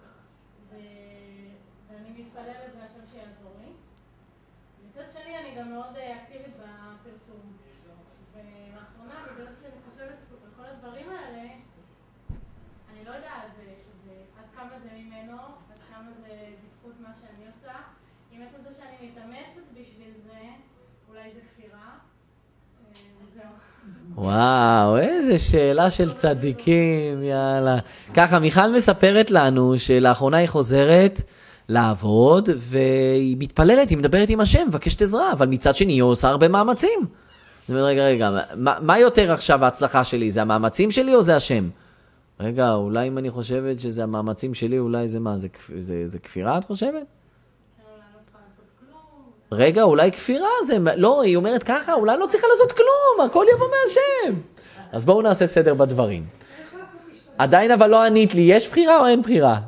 ואני מתפללת מהשם שיעזור לי. מצד שני, אני גם מאוד אקטיבית בפרסום. ולאחרונה, בגלל שאני חושבת על כל הדברים האלה, אני לא יודעת עד כמה זה ממנו, עד כמה זה בזכות מה שאני עושה. אם עצם זה שאני מתאמצת בשביל זה, אולי זה כפירה. וזהו. וואו, איזה שאלה של צדיקים, יאללה. ככה, מיכל מספרת לנו שלאחרונה היא חוזרת לעבוד, והיא מתפללת, היא מדברת עם השם, מבקשת עזרה, אבל מצד שני היא עושה הרבה מאמצים. זאת אומרת, רגע, מה יותר עכשיו ההצלחה שלי? זה המאמצים שלי או זה השם? רגע, אולי אם אני חושבת שזה המאמצים שלי, אולי זה מה? זה כפירה, את חושבת? רגע, אולי כפירה זה... לא, היא אומרת ככה, אולי לא צריכה לעשות כלום, הכל יבוא מהשם. אז בואו נעשה סדר בדברים. עדיין אבל לא ענית לי, יש בחירה או אין בחירה?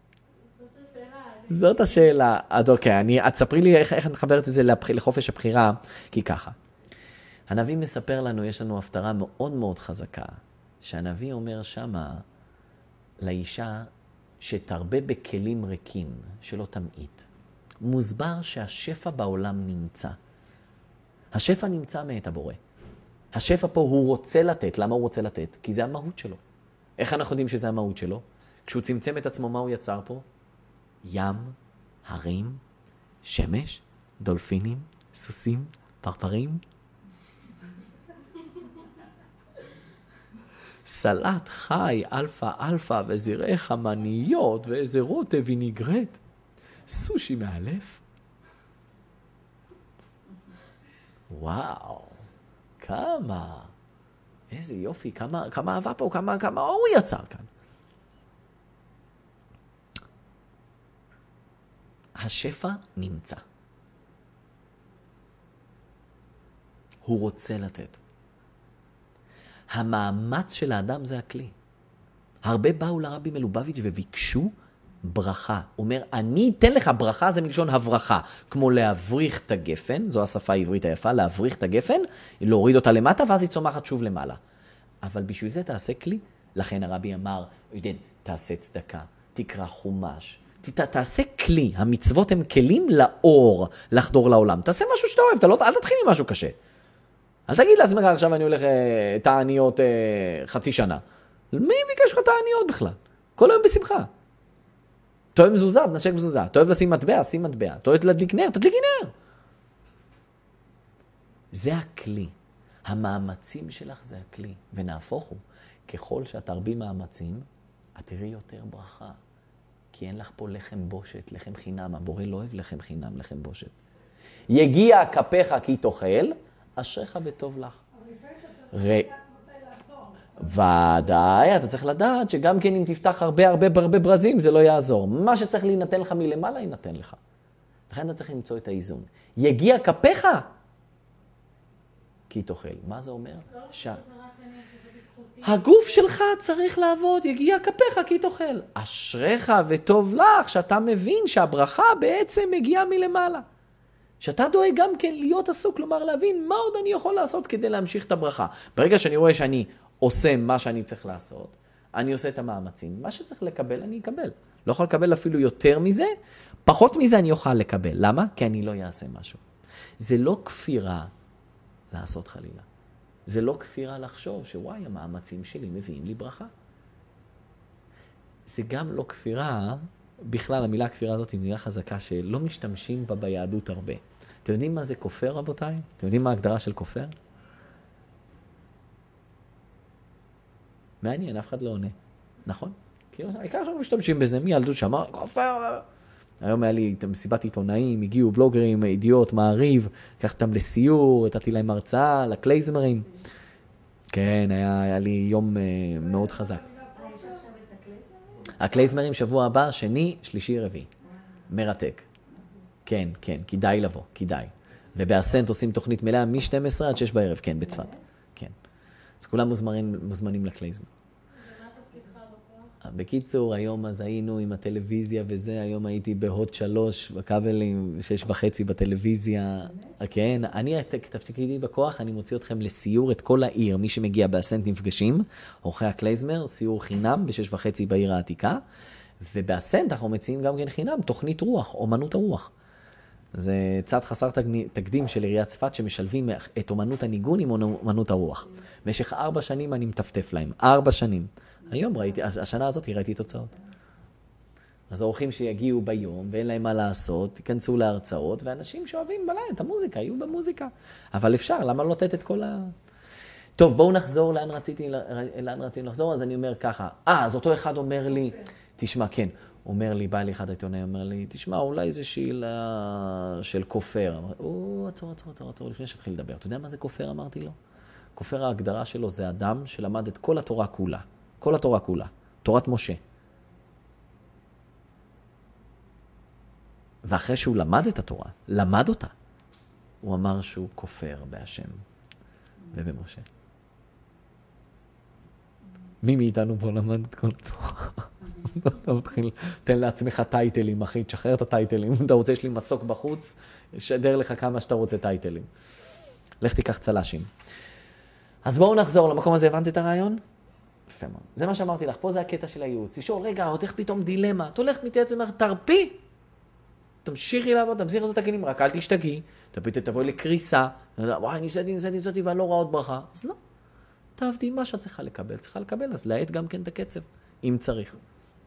זאת השאלה. אז אוקיי, תספרי לי איך את מחברת את זה לחופש הבחירה, כי ככה. הנביא מספר לנו, יש לנו הפטרה מאוד מאוד חזקה, שהנביא אומר שמה לאישה שתרבה בכלים ריקים, שלא תמעיט. מוסבר שהשפע בעולם נמצא. השפע נמצא מאת הבורא. השפע פה הוא רוצה לתת. למה הוא רוצה לתת? כי זה המהות שלו. איך אנחנו יודעים שזה המהות שלו? כשהוא צמצם את עצמו, מה הוא יצר פה? ים, הרים, שמש, דולפינים, סוסים, פרפרים. סלט חי, אלפא, וזרעי חמניות, ואיזה רוטב היא נגרית. סושי מאלף. וואו, כמה, איזה יופי, כמה אהבה פה, כמה אור הוא יצר כאן. השפע נמצא. הוא רוצה לתת. המאמץ של האדם זה הכלי. הרבה באו לרבי מלובביץ' וביקשו ברכה. הוא אומר, אני אתן לך ברכה, זה מלשון הברכה. כמו להבריך את הגפן, זו השפה העברית היפה, להבריך את הגפן, להוריד אותה למטה, ואז היא צומחת שוב למעלה. אבל בשביל זה תעשה כלי. לכן הרבי אמר, עודד, תעשה צדקה, תקרא חומש, תעשה כלי. המצוות הם כלים לאור, לחדור לעולם. תעשה משהו שאתה אוהב, אל תתחיל עם משהו קשה. אל תגיד לעצמך, עכשיו אני הולך תעניות חצי שנה. מי ביקש לך תעניות בכלל? כל היום בשמחה. אתה אוהב מזוזה, תנשק מזוזה. אתה אוהב לשים מטבע, שים מטבע. אתה אוהב להדליק נר, תדליקי נר. זה הכלי. המאמצים שלך זה הכלי. ונהפוך הוא, ככל שאת תרבי מאמצים, את תראי יותר ברכה. כי אין לך פה לחם בושת, לחם חינם. הבורא לא אוהב לחם חינם, לחם בושת. יגיע כפיך כי תאכל, אשריך וטוב לך. אבל לפעמים אתה צריך לדעת מתי לעצור. ודאי, אתה צריך לדעת שגם כן אם תפתח הרבה ברזים, זה לא יעזור. מה שצריך להינתן לך מלמעלה, יינתן לך. לכן אתה צריך למצוא את האיזון. יגיע כפיך כי תאכל. מה זה אומר? הגוף שלך צריך לעבוד, יגיע כפיך כי תאכל. אשריך וטוב לך, שאתה מבין שהברכה בעצם מגיעה מלמעלה. שאתה דואג גם כן להיות עסוק, כלומר להבין מה עוד אני יכול לעשות כדי להמשיך את הברכה. ברגע שאני רואה שאני עושה מה שאני צריך לעשות, אני עושה את המאמצים. מה שצריך לקבל, אני אקבל. לא יכול לקבל אפילו יותר מזה, פחות מזה אני אוכל לקבל. למה? כי אני לא אעשה משהו. זה לא כפירה לעשות חלילה. זה לא כפירה לחשוב שוואי, המאמצים שלי מביאים לי ברכה. זה גם לא כפירה, בכלל המילה כפירה הזאת היא מילה חזקה שלא משתמשים בה ביהדות הרבה. אתם יודעים מה זה כופר, רבותיי? אתם יודעים מה ההגדרה של כופר? מעניין, אף אחד לא עונה. נכון? העיקר שאנחנו משתמשים בזה, מי ילדות שם? כופר! היום היה לי מסיבת עיתונאים, הגיעו בלוגרים, ידיעות, מעריב, לקחתי אותם לסיור, נתתי להם הרצאה, לקלייזמרים. כן, היה לי יום מאוד חזק. הקלייזמרים שבוע הבא, שני, שלישי, רביעי. מרתק. כן, כן, כדאי לבוא, כדאי. ובאסנט עושים תוכנית מלאה מ-12 עד 6 בערב, כן, בצפת. כן. אז כולם מוזמנים לקלייזמר. בקיצור, היום אז היינו עם הטלוויזיה וזה, היום הייתי בהוט 3, בכבלים, 6:30 בטלוויזיה. כן, אני תפקידי בכוח, אני מוציא אתכם לסיור את כל העיר, מי שמגיע באסנט נפגשים, אורחי הקלייזמר, סיור חינם ב6:30 בעיר העתיקה, ובאסנט אנחנו מציעים גם כן חינם, תוכנית רוח, אומנות הרוח. זה צעד חסר תקדים של עיריית צפת שמשלבים את אומנות הניגון עם אומנות הרוח. במשך 4 שנים אני מטפטף להם, 4 שנים. היום ראיתי, השנה הזאת ראיתי תוצאות. אז האורחים שיגיעו ביום ואין להם מה לעשות, ייכנסו להרצאות, ואנשים שאוהבים בלילה את המוזיקה, יהיו במוזיקה. אבל אפשר, למה לא לתת את כל טוב, בואו נחזור לאן רצינו לחזור, אז אני אומר ככה, אז אותו אחד אומר לי, תשמע, כן, אומר לי, בא לי אחד העיתונאי, אומר לי, תשמע, אולי זה שאלה של כופר. עצור, לפני שתתחיל לדבר. אתה יודע מה זה כופר? אמרתי לו. כופר ההגדרה שלו זה אדם שלמד את כל התורה כולה. כל התורה כולה. תורת משה. ואחרי שהוא למד את התורה, למד אותה, הוא אמר שהוא כופר בהשם ובמשה. מי מאיתנו פה למד את כל התורה? אתה מתחיל, תן לעצמך טייטלים, אחי, תשחרר את הטייטלים. אם אתה רוצה, יש לי מסוק בחוץ, שדר לך כמה שאתה רוצה טייטלים. לך תיקח צלשים. אז בואו נחזור למקום הזה, הבנת את הרעיון? יפה מאוד. זה מה שאמרתי לך, פה זה הקטע של הייעוץ. לשאול, רגע, עוד איך פתאום דילמה? אתה הולך מתייעץ ואומר, תרפי. תמשיכי לעבוד, תמשיך לעשות את הכלים, רק אל תשתגעי. תבואי לקריסה. וואי, ניסיתי ואני לא רואה עוד ברכה. אז לא. תעבדי מה שאת צריכה לקבל, אז להעט גם כן את הקצב, אם צריך.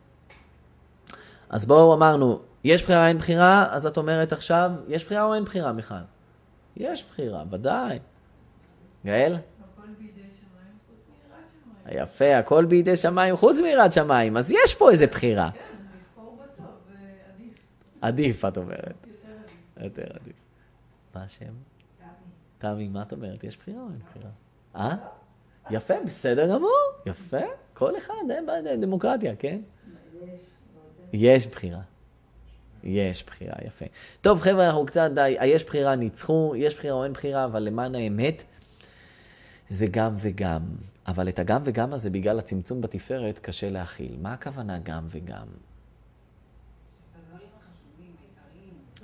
אז בואו אמרנו, יש בחירה, אין בחירה, אז את אומרת עכשיו, יש בחירה או אין בחירה, מיכל? יש בחירה, ודאי. גאל? הכל בידי שמיים חוץ מיראת שמיים. יפה, הכל בידי שמיים חוץ מיראת שמיים, אז יש פה איזה בחירה. כן, לבחור בטוב, עדיף. עדיף, את אומרת. יותר עדיף. יותר עדיף. מה השם? תמי. תמי, מה את אומרת? יש בחירה או אין בחירה? יפה, בסדר גמור, יפה. כל אחד, דמוקרטיה, כן? יש בחירה. יש בחירה, יפה. טוב, חבר'ה, אנחנו קצת די, יש בחירה ניצחו, יש בחירה או אין בחירה, אבל למען האמת, זה גם וגם. אבל את הגם וגם הזה, בגלל הצמצום בתפארת, קשה להכיל. מה הכוונה גם וגם?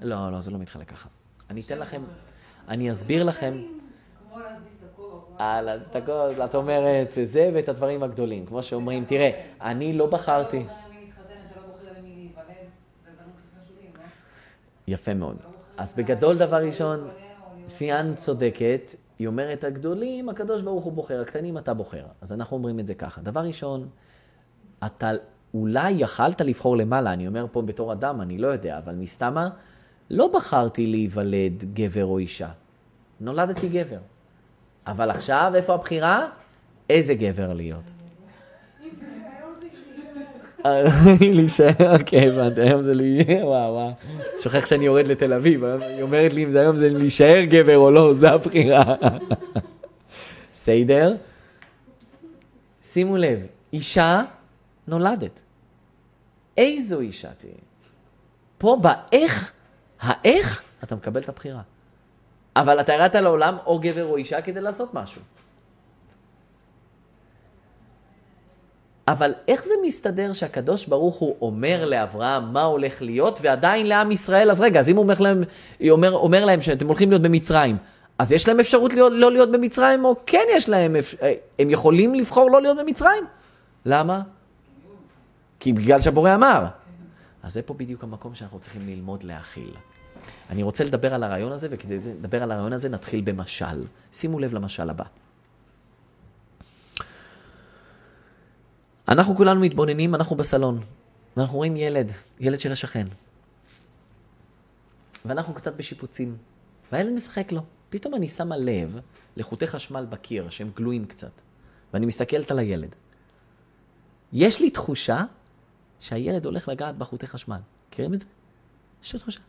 לא, לא, זה לא מתחלק ככה. אני אתן לכם, אני אסביר לכם. כמו להזיז את הכובע. להזיז את הכובע, את אומרת שזה ואת הדברים הגדולים. כמו שאומרים, תראה, אני לא בחרתי. אתה לא בוחר למי להתחתן, אתה לא בוחר למי להיוולד, זה דברים הכי חשובים, לא? יפה מאוד. אז בגדול דבר ראשון, סיאן צודקת, היא אומרת הגדולים, הקדוש ברוך הוא בוחר, הקטנים אתה בוחר. אז אנחנו אומרים את זה ככה. דבר ראשון, אתה אולי יכלת לבחור למעלה, אני אומר פה בתור אדם, אני לא יודע, אבל מסתמה, לא בחרתי להיוולד גבר או אישה. נולדתי גבר. אבל עכשיו, איפה הבחירה? איזה גבר להיות? להישאר, כן, הבנתי, היום זה להישאר, וואו. שוכח שאני יורד לתל אביב, היא אומרת לי אם זה היום זה להישאר גבר או לא, זה הבחירה. סיידר? שימו לב, אישה נולדת. איזו אישה תהיה? פה באיך, האיך, אתה מקבל את הבחירה. אבל אתה הראת לעולם או גבר או אישה כדי לעשות משהו. אבל איך זה מסתדר שהקדוש ברוך הוא אומר לאברהם מה הולך להיות, ועדיין לעם ישראל, אז רגע, אז אם הוא אומר להם שאתם הולכים להיות במצרים, אז יש להם אפשרות לא להיות במצרים, או כן יש להם, הם יכולים לבחור לא להיות במצרים? למה? כי בגלל שהבורא אמר. אז זה פה בדיוק המקום שאנחנו צריכים ללמוד להכיל. אני רוצה לדבר על הרעיון הזה, וכדי לדבר על הרעיון הזה נתחיל במשל. שימו לב למשל הבא. אנחנו כולנו מתבוננים, אנחנו בסלון, ואנחנו רואים ילד של השכן. ואנחנו קצת בשיפוצים, והילד משחק לו. פתאום אני שמה לב לחוטי חשמל בקיר, שהם גלויים קצת, ואני מסתכלת על הילד. יש לי תחושה שהילד הולך לגעת בחוטי חשמל. מכירים את זה? יש לי תחושה.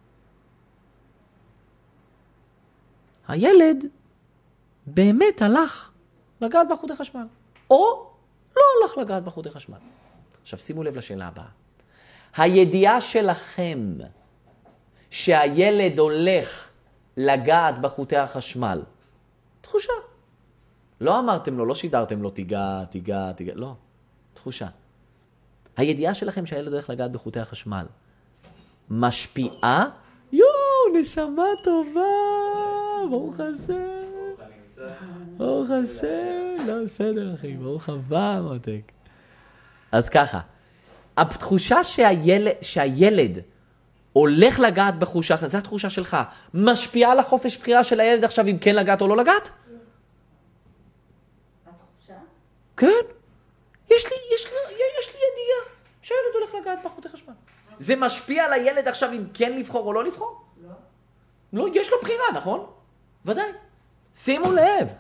הילד באמת הלך לגעת בחוטי חשמל. או לא הולך לגעת בחוטי חשמל. עכשיו שימו לב לשאלה הבאה. הידיעה שלכם שהילד הולך לגעת בחוטי החשמל, תחושה. לא אמרתם לו, לא שידרתם לו, תיגע, לא. תחושה. הידיעה שלכם שהילד הולך לגעת בחוטי החשמל, משפיעה? נשמה טובה, ברוך השם. ברוך השם, לא בסדר אחי, ברוך הבא מותק. אז ככה, התחושה שהילד הולך לגעת בחושה, זו התחושה שלך, משפיעה על החופש בחירה של הילד עכשיו אם כן לגעת או לא לגעת? התחושה? כן, יש לי ידיעה שהילד הולך לגעת בחוטי חשמל. זה משפיע על הילד עכשיו אם כן לבחור או לא לבחור? לא. לא, יש לו בחירה, נכון? ודאי. שימו לב.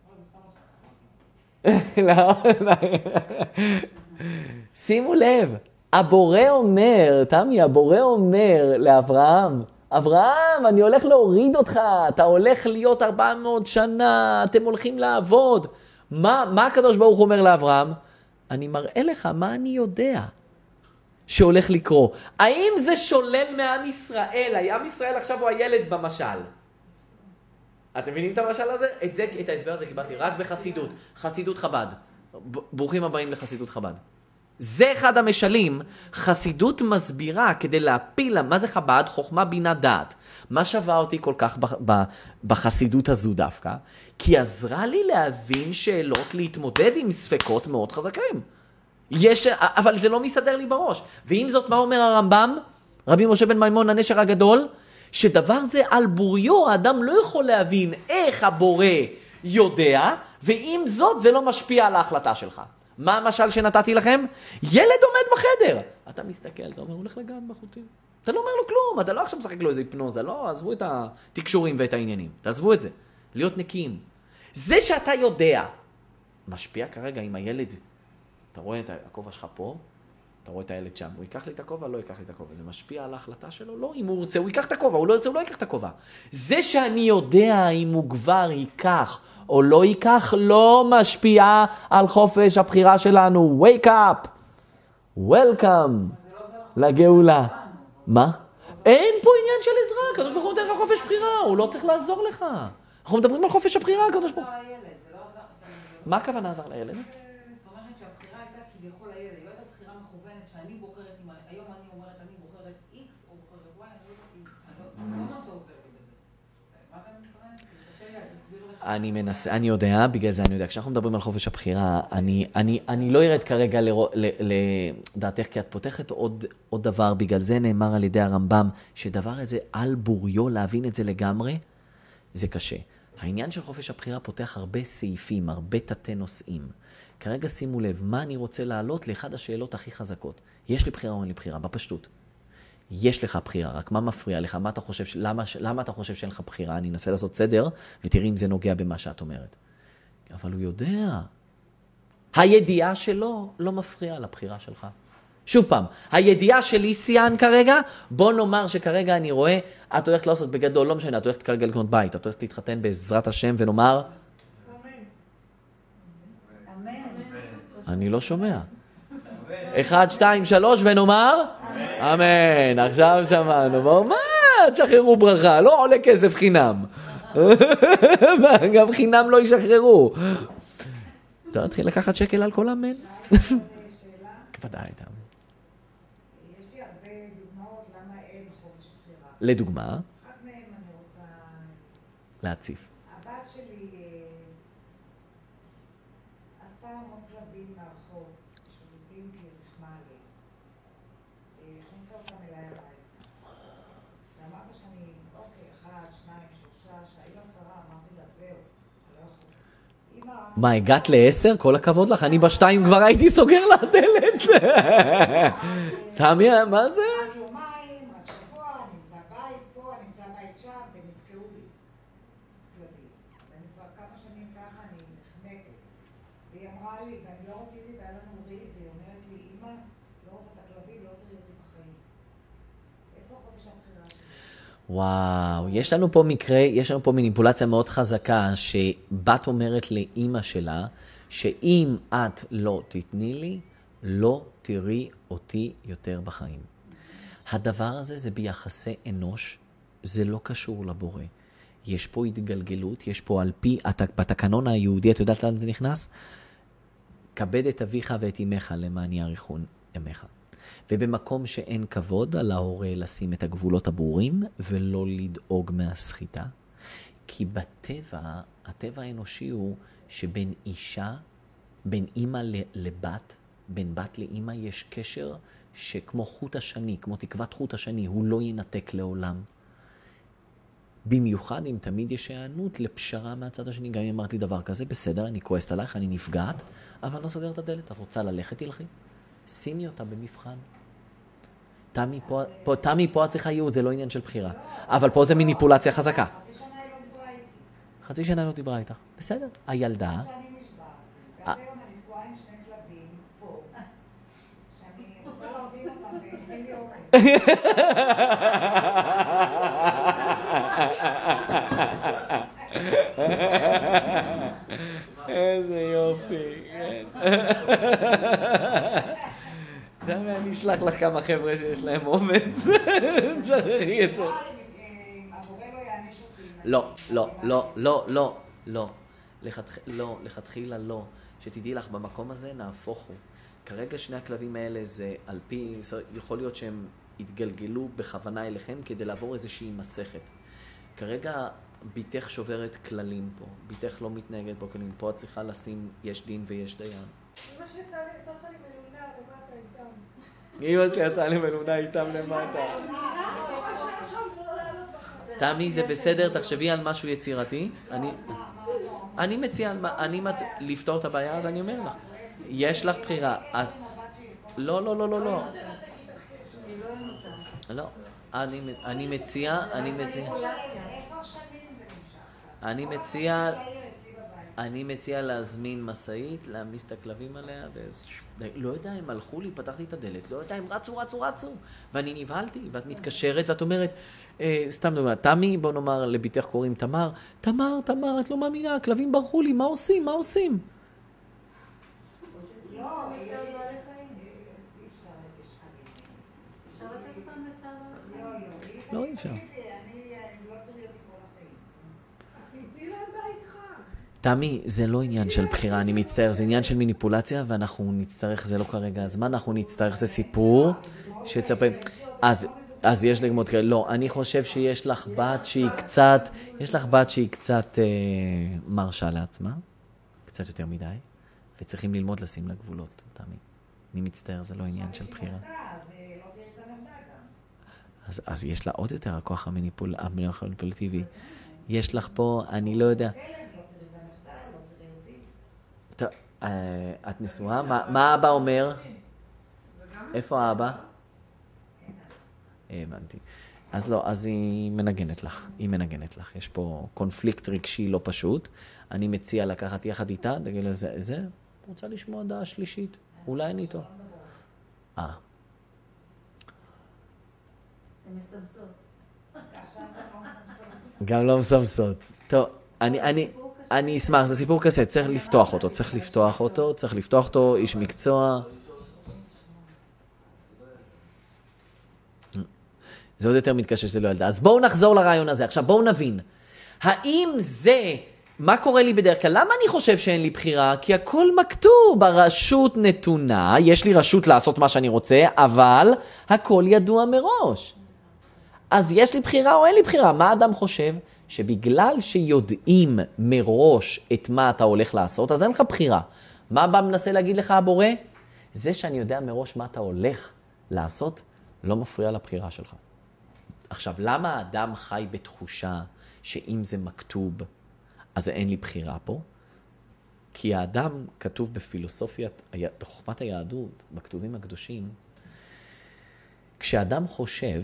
שימו לב, הבורא אומר, תמי, הבורא אומר לאברהם, אברהם, אני הולך להוריד אותך, אתה הולך להיות 400 שנה, אתם הולכים לעבוד. מה הקדוש ברוך אומר לאברהם? אני מראה לך מה אני יודע שהולך לקרוא. האם זה שולל מעם ישראל? עם ישראל עכשיו הוא הילד במשל. אתם מבינים את המשל הזה? את ההסבר הזה קיבלתי רק בחסידות. חסידות חב"ד. ברוכים הבאים לחסידות חב"ד. זה אחד המשלים. חסידות מסבירה כדי להפיל, מה זה חב"ד? חוכמה בינה דעת. מה שווה אותי כל כך בחסידות הזו דווקא? כי עזרה לי להבין שאלות, להתמודד עם ספקות מאוד חזקים. אבל זה לא מסתדר לי בראש. ועם זאת, מה אומר הרמב"ם? רבי משה בן מימון, הנשר הגדול? שדבר זה על בוריו, האדם לא יכול להבין איך הבורא יודע, ועם זאת זה לא משפיע על ההחלטה שלך. מה המשל שנתתי לכם? ילד עומד בחדר. אתה מסתכל, אתה אומר, הוא הולך לגעת בחוטים. אתה לא אומר לו כלום, אתה לא עכשיו משחק לו איזה היפנוזה, לא, עזבו את התקשורים ואת העניינים, תעזבו את זה. להיות נקיים. זה שאתה יודע, משפיע כרגע עם הילד, אתה רואה את הכובע שלך פה, אתה רואה את הילד שם, הוא ייקח לי את הכובע, לא ייקח לי את הכובע. זה משפיע על ההחלטה שלו? לא, אם הוא רוצה, הוא ייקח את הכובע, הוא לא ירצה, הוא לא ייקח את הכובע. זה שאני יודע אם הוא כבר ייקח או לא ייקח, לא משפיע על חופש הבחירה שלנו. Wake up! Welcome! לגאולה. מה? אין פה עניין של עזרה, הקדוש ברוך הוא נותן לך חופש בחירה, הוא לא צריך לעזור לך. אנחנו מדברים על חופש הבחירה, הקדוש ברוך הוא. מה הכוונה עזר לילד? אני מנסה, אני יודע, בגלל זה אני יודע. כשאנחנו מדברים על חופש הבחירה, אני לא ארד כרגע לדעתך, כי את פותחת עוד דבר, בגלל זה נאמר על ידי הרמב"ם, שדבר הזה על בוריו, להבין את זה לגמרי, זה קשה. העניין של חופש הבחירה פותח הרבה סעיפים, הרבה תתי נושאים. כרגע שימו לב, מה אני רוצה להעלות לאחד השאלות הכי חזקות. יש לי בחירה או אין לי בחירה? בפשטות. יש לך בחירה, רק מה מפריע לך? מה אתה חושב, למה אתה חושב שאין לך בחירה? אני אנסה לעשות סדר, ותראי אם זה נוגע במה שאת אומרת. אבל הוא יודע. הידיעה שלו לא מפריעה לבחירה שלך. שוב פעם, הידיעה שלי סיין כרגע, בוא נאמר שכרגע אני רואה, את הולכת לעשות בגדול, לא משנה, את הולכת כרגע לקנות בית, את הולכת להתחתן בעזרת השם ונאמר, אני לא שומע. 1, 2, 3 ונאמר, אמן. עכשיו שמענו. מה? תשחררו ברכה, לא עולה כסף חינם. גם חינם לא ישחררו. אתה תתחיל לקחת שקל על כל אמן. כבודאי, תאמן. יש לי הרבה דוגמאות למה אין חופש בחירה. לדוגמה, אחת מהן אני רוצה להציף. הבת שלי עשתה המון כלבים מהרחוב, שולטים כי נחמה עליהם. הכניסה אותם אליי הבית. ואמרת שאני, אוקיי, 1, 2, 3, שהיו 10, אמרתי לה, זהו, אני לא יכול. מה, הגעת ל10? כל הכבוד לך. אני ב2 כבר הייתי סוגר לה דלת. תמי, מה זה? רק יומיים, רק שבוע, נמצא בית פה, נמצא בית שם, ונתקעו לי כלבים. ואני כבר כמה שנים ככה, אני נחנקת. והיא אמרה לי, ואני לא רציתי, והיה לנו ריב, והיא אומרת לי, אמא, לא רוצה את הכלבים, לא תראי אותי בחיים. איפה חופש הבחירה שלי? וואו, יש לנו פה מקרה, יש לנו פה מניפולציה מאוד חזקה, שבת אומרת לאמא שלה, שאם את לא תתני לי, לא תראי אותי יותר בחיים. הדבר הזה זה ביחסי אנוש, זה לא קשור לבורא. יש פה התגלגלות, יש פה על פי, בתקנון היהודי, את יודעת לאן זה נכנס? כבד את אביך ואת אמך למען יאריכון ימיך. ובמקום שאין כבוד, על ההורה לשים את הגבולות הברורים, ולא לדאוג מהסחיטה. כי בטבע, הטבע האנושי הוא שבין אישה, בין אמא לבת, בין בת לאמא יש קשר שכמו חוט השני, כמו תקוות חוט השני, הוא לא ינתק לעולם. במיוחד אם תמיד יש הענות לפשרה מהצד השני, גם אם אמרת לי דבר כזה, בסדר, אני כועסת עלייך, אני נפגעת, אבל לא סוגר את הדלת, את רוצה ללכת, תלכי. שימי אותה במבחן. תמי פה את צריכה ייעוד, זה לא עניין של בחירה. אבל פה זה מניפולציה חזקה. חצי שנה היא לא דיברה איתי. חצי שנה לא דיברה איתך. בסדר. הילדה. שאני נשברתי. ועד היום אני תקועה עם 2 כלבים פה. שאני רוצה להרדים אותם ואין לי אוכל. איזה יופי. דמי, אני אשלח לך כמה חבר'ה שיש להם אומץ. תשחררי את זה. הבורא לא יעניש אותי. לא. לכתחילה לא. שתדעי לך, במקום הזה נהפוך הוא. כרגע שני הכלבים האלה זה על פי, יכול להיות שהם התגלגלו בכוונה אליכם כדי לעבור איזושהי מסכת. כרגע ביתך שוברת כללים פה. ביתך לא מתנהגת פה כללים. פה את צריכה לשים יש דין ויש דיין. אמא שלי עושה לי מלונה למטה איתם. אמא שלי יצאה לי מלונה איתם למטה. תמי, זה בסדר, תחשבי על משהו יצירתי. אני מציע לפתור את הבעיה, אז אני אומר לך. יש לך בחירה. לא. לא. אני מציע, אני מציע להזמין מסעית, להעמיס את הכלבים עליה, לא יודע, הם הלכו לי, פתחתי את הדלת, לא יודע, הם רצו, ואני נבהלתי, ואת מתקשרת, ואת אומרת, סתם דוגמא, תמי, בוא נאמר, לביתך קוראים תמר, את לא מאמינה, הכלבים ברחו לי, מה עושים? לא, אפשר לתת אותם לצער? לא, אי אפשר. תמי, זה לא עניין של בחירה, אני מצטער, זה עניין של מניפולציה, ואנחנו נצטרך, זה לא כרגע הזמן, אנחנו נצטרך, זה סיפור שצריך... אז יש לגמות כאלה. לא, אני חושב שיש לך בת שהיא קצת, יש לך בת שהיא קצת מרשה לעצמה, קצת יותר מדי, וצריכים ללמוד לשים לה גבולות, תמי. אני מצטער, זה לא עניין של בחירה. אז לא תראי את הנכדה גם. אז יש לה עוד יותר הכוח המניפולטיבי. יש לך פה, אני לא יודע. לא תראי את הנכדה, לא תראי אותי. טוב, את נשואה? מה האבא אומר? איפה האבא? הבנתי. אז לא, אז היא מנגנת לך. היא מנגנת לך. יש פה קונפליקט רגשי לא פשוט. אני מציע לקחת יחד איתה, תגיד לזה, רוצה לשמוע דעה שלישית. אולי אני איתו. הן מסמסות. גם לא מסמסות. טוב, אני אשמח, זה סיפור קשה, צריך לפתוח אותו, איש מקצוע. זה עוד יותר מתקשה שזה לא ילדה. אז בואו נחזור לרעיון הזה. עכשיו בואו נבין. האם זה, מה קורה לי בדרך כלל? למה אני חושב שאין לי בחירה? כי הכל מכתוב, הרשות נתונה, יש לי רשות לעשות מה שאני רוצה, אבל הכל ידוע מראש. אז יש לי בחירה או אין לי בחירה? מה האדם חושב? שבגלל שיודעים מראש את מה אתה הולך לעשות, אז אין לך בחירה. מה בא מנסה להגיד לך הבורא? זה שאני יודע מראש מה אתה הולך לעשות, לא מפריע לבחירה שלך. עכשיו, למה האדם חי בתחושה שאם זה מכתוב, אז אין לי בחירה פה? כי האדם כתוב בפילוסופיית, בחוכמת היהדות, בכתובים הקדושים, כשאדם חושב,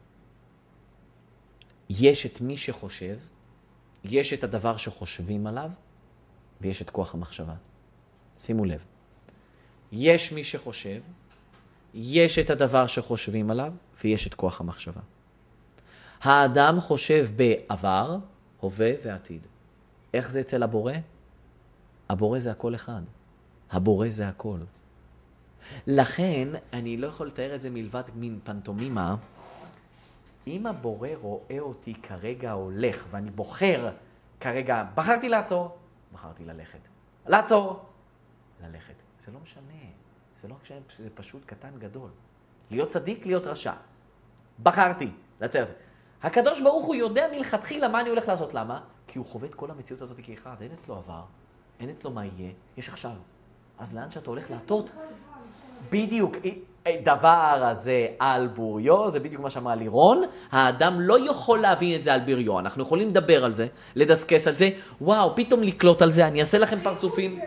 יש את מי שחושב, יש את הדבר שחושבים עליו, ויש את כוח המחשבה. שימו לב. יש מי שחושב, יש את הדבר שחושבים עליו, ויש את כוח המחשבה. האדם חושב בעבר, הווה ועתיד. איך זה אצל הבורא? הבורא זה הכל אחד. הבורא זה הכל. לכן, אני לא יכול לתאר את זה מלבד מין פנטומימה. אם הבורא רואה אותי כרגע הולך, ואני בוחר כרגע, בחרתי לעצור, בחרתי ללכת. לעצור, ללכת. זה לא משנה. זה לא משנה, זה פשוט קטן גדול. להיות צדיק, להיות רשע. בחרתי, לצאת. הקדוש ברוך הוא יודע מלכתחילה מה אני הולך לעשות. למה? כי הוא חווה את כל המציאות הזאת כאחד. אין אצלו עבר, אין אצלו מה יהיה, יש עכשיו. אז לאן שאתה הולך להטות? בדיוק, דבר הזה על בוריו, זה בדיוק מה שאמרה לירון, האדם לא יכול להבין את זה על בריו, אנחנו יכולים לדבר על זה, לדסקס על זה, וואו, פתאום לקלוט על זה, אני אעשה לכם פרצופים.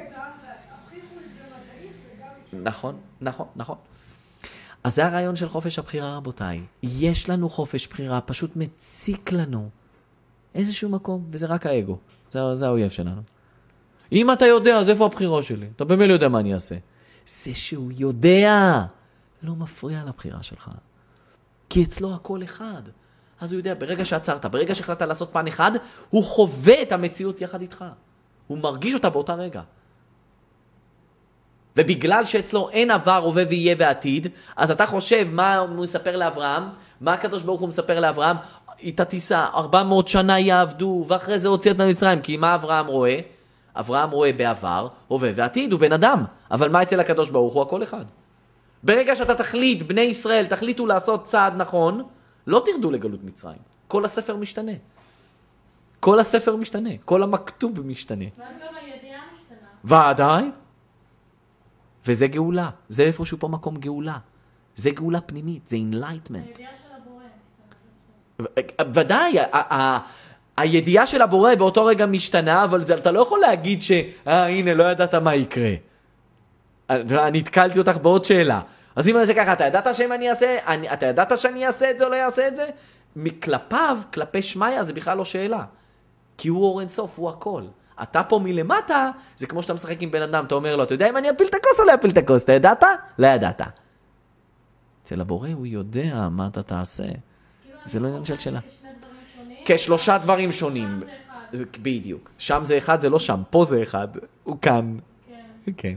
נכון, נכון, נכון. אז זה הרעיון של חופש הבחירה, רבותיי. יש לנו חופש בחירה, פשוט מציק לנו איזשהו מקום, וזה רק האגו. זה האויב שלנו. אם אתה יודע, אז איפה הבחירה שלי? אתה באמת יודע מה אני אעשה. זה שהוא יודע, לא מפריע לבחירה שלך. כי אצלו הכל אחד. אז הוא יודע, ברגע שעצרת, ברגע שהחלטת לעשות פן אחד, הוא חווה את המציאות יחד איתך. הוא מרגיש אותה באותה רגע. ובגלל שאצלו אין עבר, הווה ויהיה ועתיד, אז אתה חושב מה הוא מספר לאברהם, מה הקדוש ברוך הוא מספר לאברהם, איתה תיסע, 400 שנה יעבדו, ואחרי זה הוציא את מצרים, כי מה אברהם רואה? אברהם רואה בעבר, הווה ועתיד, הוא בן אדם. אבל מה אצל הקדוש ברוך הוא? הכל אחד. ברגע שאתה תחליט, בני ישראל, תחליטו לעשות צעד נכון, לא תרדו לגלות מצרים. כל הספר משתנה. כל הספר משתנה. כל המכתוב משתנה. ואז גם הידיעה משתנה. ודאי. וזה גאולה. זה איפשהו פה מקום גאולה. זה גאולה פנימית. זה enlightenment. הידיעה של הבורא. ודאי. הידיעה של הבורא באותו רגע משתנה, אבל אתה לא יכול להגיד הנה, לא ידעת מה יקרה. אני התקלתי אותך בעוד שאלה. אז אם אני אעשה ככה, אתה ידעת שאני אעשה את זה או לא אעשה את זה? מכלפיו, כלפי שמיה, זה בכלל לא שאלה. כי הוא אור אין סוף, הוא הכל. אתה פה מלמטה, זה כמו שאתה משחק עם בן אדם, אתה אומר לו, אתה יודע אם אני אפיל את הכוס או לא אפיל את הכוס? אתה ידעת? לא ידעת. אצל הבורא הוא יודע מה אתה תעשה. זה לא עניין של שאלה. כשלושה דברים שונים. בדיוק. שם זה אחד, זה לא שם. פה זה אחד. הוא כאן. כן.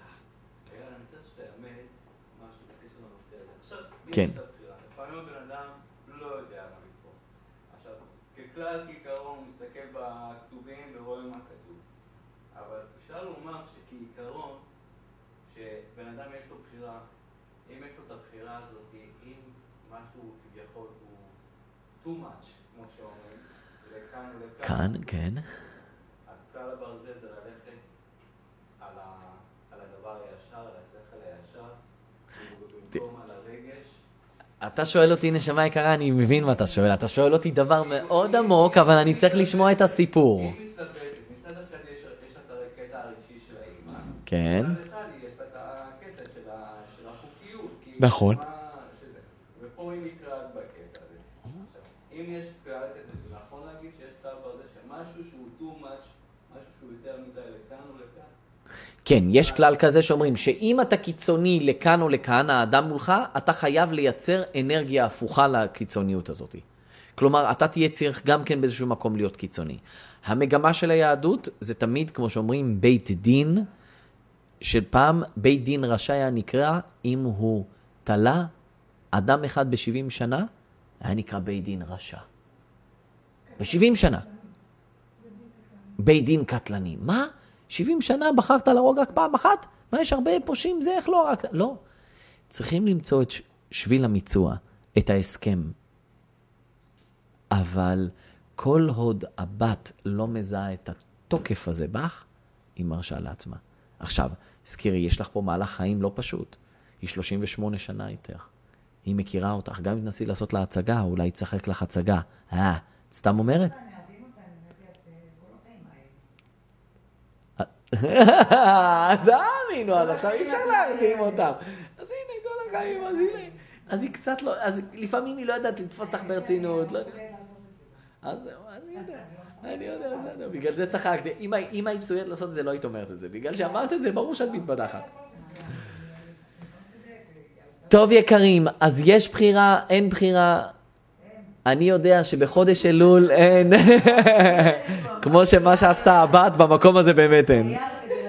כן. לפעמים הבן אדם לא יודע מה לקרוא. עכשיו, ככלל כעיקרון הוא מסתכל בכתובים ורואה מה כתוב. אבל אפשר לומר שכעיקרון, שבן אדם יש לו בחירה, אם יש לו את הבחירה הזאת, אם משהו כביכול הוא too much, כמו שאומרים, לכאן ולכאן. כאן, כן. אז כלל הברזל זה ללכת על הדבר הישר, על השכל הישר, במקום על הרגש. אתה שואל אותי, נשמה יקרה, אני מבין מה אתה שואל. אתה שואל אותי דבר מאוד עמוק, אבל אני צריך לשמוע את הסיפור. היא מסתבכת, מצד אחד יש לה את הקטע הרגשי של האימא. כן. מצד אחד יש לה את הקטע של החוקיות. נכון. ופה היא נקראת בקטע הזה. עכשיו, אם יש כלל כזה, זה נכון להגיד שיש כלל ברזל שמשהו שהוא too much, משהו שהוא יותר מדי לכאן או לכאן? כן, יש כלל כזה שאומרים שאם אתה קיצוני לכאן או לכאן, האדם מולך, אתה חייב לייצר אנרגיה הפוכה לקיצוניות הזאת. כלומר, אתה תהיה צריך גם כן באיזשהו מקום להיות קיצוני. המגמה של היהדות זה תמיד, כמו שאומרים, בית דין, של פעם בית דין רשע היה נקרא, אם הוא תלה אדם אחד ב-70 שנה, היה נקרא בית דין רשע. ב-70 שנה. בית דין קטלני. מה? 70 שנה בחרת להרוג רק פעם אחת? מה, יש הרבה פושעים, זה איך לא רק... לא. צריכים למצוא את שביל המיצוע, את ההסכם. אבל כל עוד הבת לא מזהה את התוקף הזה בך, היא מרשה לעצמה. עכשיו, זכירי, יש לך פה מהלך חיים לא פשוט. היא 38 שנה איתך. היא מכירה אותך. גם אם תנסי לעשות לה הצגה, אולי תשחק לך הצגה. סתם אומרת? תאמינו, אז עכשיו אי אפשר להרדים אותם. אז הנה, כל החיים, אז הנה. אז היא קצת לא, אז לפעמים היא לא יודעת לתפוס אותך ברצינות. אז זהו, אני יודע, בסדר. בגלל זה צחקתי. אם היית מסוימת לעשות את זה, לא היית אומרת את זה. בגלל שאמרת את זה, ברור שאת מתבדחת. טוב יקרים, אז יש בחירה, אין בחירה. אני יודע שבחודש אלול אין, כמו שמה שעשתה הבת, במקום הזה באמת אין. מקרים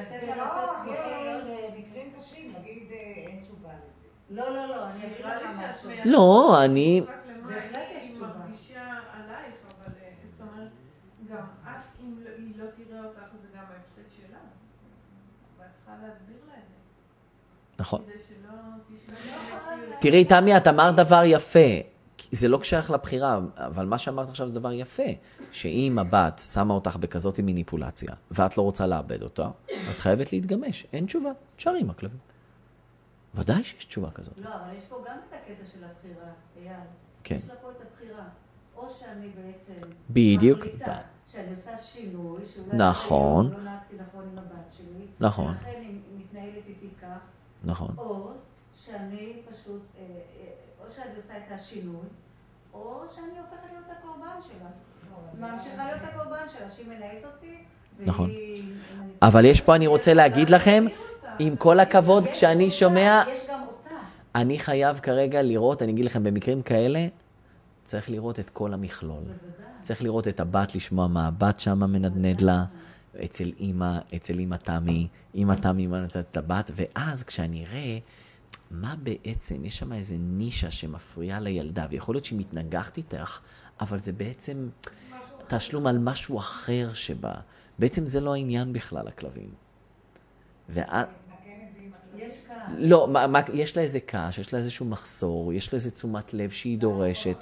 קשים, נגיד אין תשובה לזה. לא, אני אגיד לך משהו. לא, אני... בהחלט יש תשובה. היא מרגישה עלייך, אבל זאת אומרת, גם את, אם היא לא תראה אותך, זה גם ההפסד שלה. ואת צריכה להסביר לה את זה. נכון. כדי שלא תשמע. תראי, תמי, את אמרת דבר יפה. זה לא כשייך לבחירה, אבל מה שאמרת עכשיו זה דבר יפה. שאם הבת שמה אותך בכזאת מניפולציה, ואת לא רוצה לאבד אותה, את חייבת להתגמש. אין תשובה. תשארי עם הכלבים. ודאי שיש תשובה כזאת. לא, אבל יש פה גם את הקטע של הבחירה, אייל. כן. יש לה פה את הבחירה. או שאני בעצם... בדיוק. מחליטה שאני עושה שינוי, שאולי... נכון. לא נהגתי נכון עם הבת שלי. נכון. ולכן היא מתנהלת איתי כך. נכון. או שאני פשוט... או שאני עושה את השינוי, או שאני הופכת להיות הקורבן שלה. ממשיכה להיות הקורבן שלה, שהיא מנהלת אותי, נכון. אבל יש פה, אני רוצה להגיד לכם, עם כל הכבוד, כשאני שומע, יש גם אותה. אני חייב כרגע לראות, אני אגיד לכם, במקרים כאלה, צריך לראות את כל המכלול. צריך לראות את הבת, לשמוע מה הבת שם מנדנד לה, אצל אמא תמי, אמא תמי מנדנד את הבת, ואז כשאני אראה, מה בעצם, יש שם איזה נישה שמפריעה לילדה, ויכול להיות שהיא מתנגחת איתך, אבל זה בעצם תשלום על משהו אחר שבה. בעצם זה לא העניין בכלל, הכלבים. יש כעס. לא, יש לה איזה קש, יש לה איזשהו מחסור, יש לה איזה תשומת לב שהיא דורשת.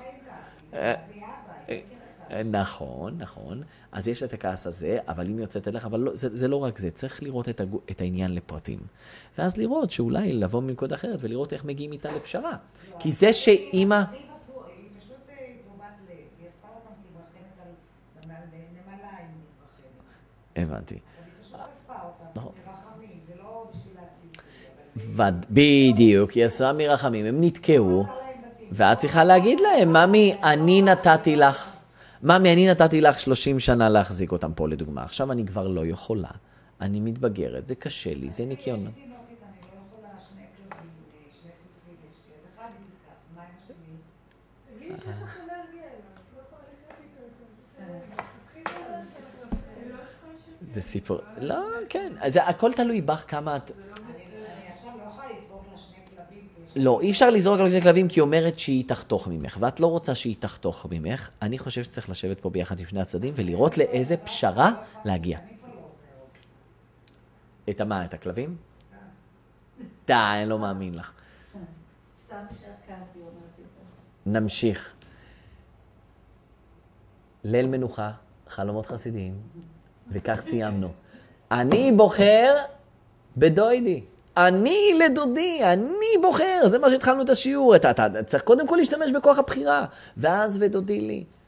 נכון. אז יש לה את הכעס הזה, אבל אם יוצאת אליך, אבל זה לא רק זה, צריך לראות את העניין לפרטים. ואז לראות שאולי לבוא מנקוד אחרת, ולראות איך מגיעים איתה לפשרה. כי זה שאמא... היא פשוט תרומת לב, היא עשתה אותם כברחמת על נמלה עם ברחמת. הבנתי. היא פשוט עשתה אותם, מרחמים, זה לא בשביל להציל. בדיוק, היא עשה מרחמים, הם נתקעו, ואת צריכה להגיד להם, ממי, אני נתתי לך 30 שנה להחזיק אותם פה לדוגמה, עכשיו אני כבר לא יכולה, אני מתבגרת, זה קשה לי, זה ניקיון. יש תינוקת, אני לא יכולה שני כלבים, שני סוסים, אז אחד ייקח, מה עם השני? תגידי שיש לך אנרגיה אליו, את לא יכולה לחיות איתו. זה סיפור, לא, כן, זה הכל תלוי בך כמה את... אני עכשיו לא יכולה לזרוק לה שני כלבים. לא, אי אפשר לזרוק על שני כלבים כי היא אומרת שהיא תחתוך ממך, ואת לא רוצה שהיא תחתוך ממך. אני חושב שצריך לשבת פה ביחד עם שני הצדדים ולראות לאיזה פשרה להגיע. את מה? את הכלבים? די, אני לא מאמין לך. סתם בשעת כעס היא אומרת את זה. נמשיך. ליל מנוחה, חלומות חסידיים, וכך סיימנו. אני בוחר בדוידי. אני לדודי, אני בוחר. זה מה שהתחלנו את השיעור. אתה צריך קודם כל להשתמש בכוח הבחירה. ואז ודודי לי.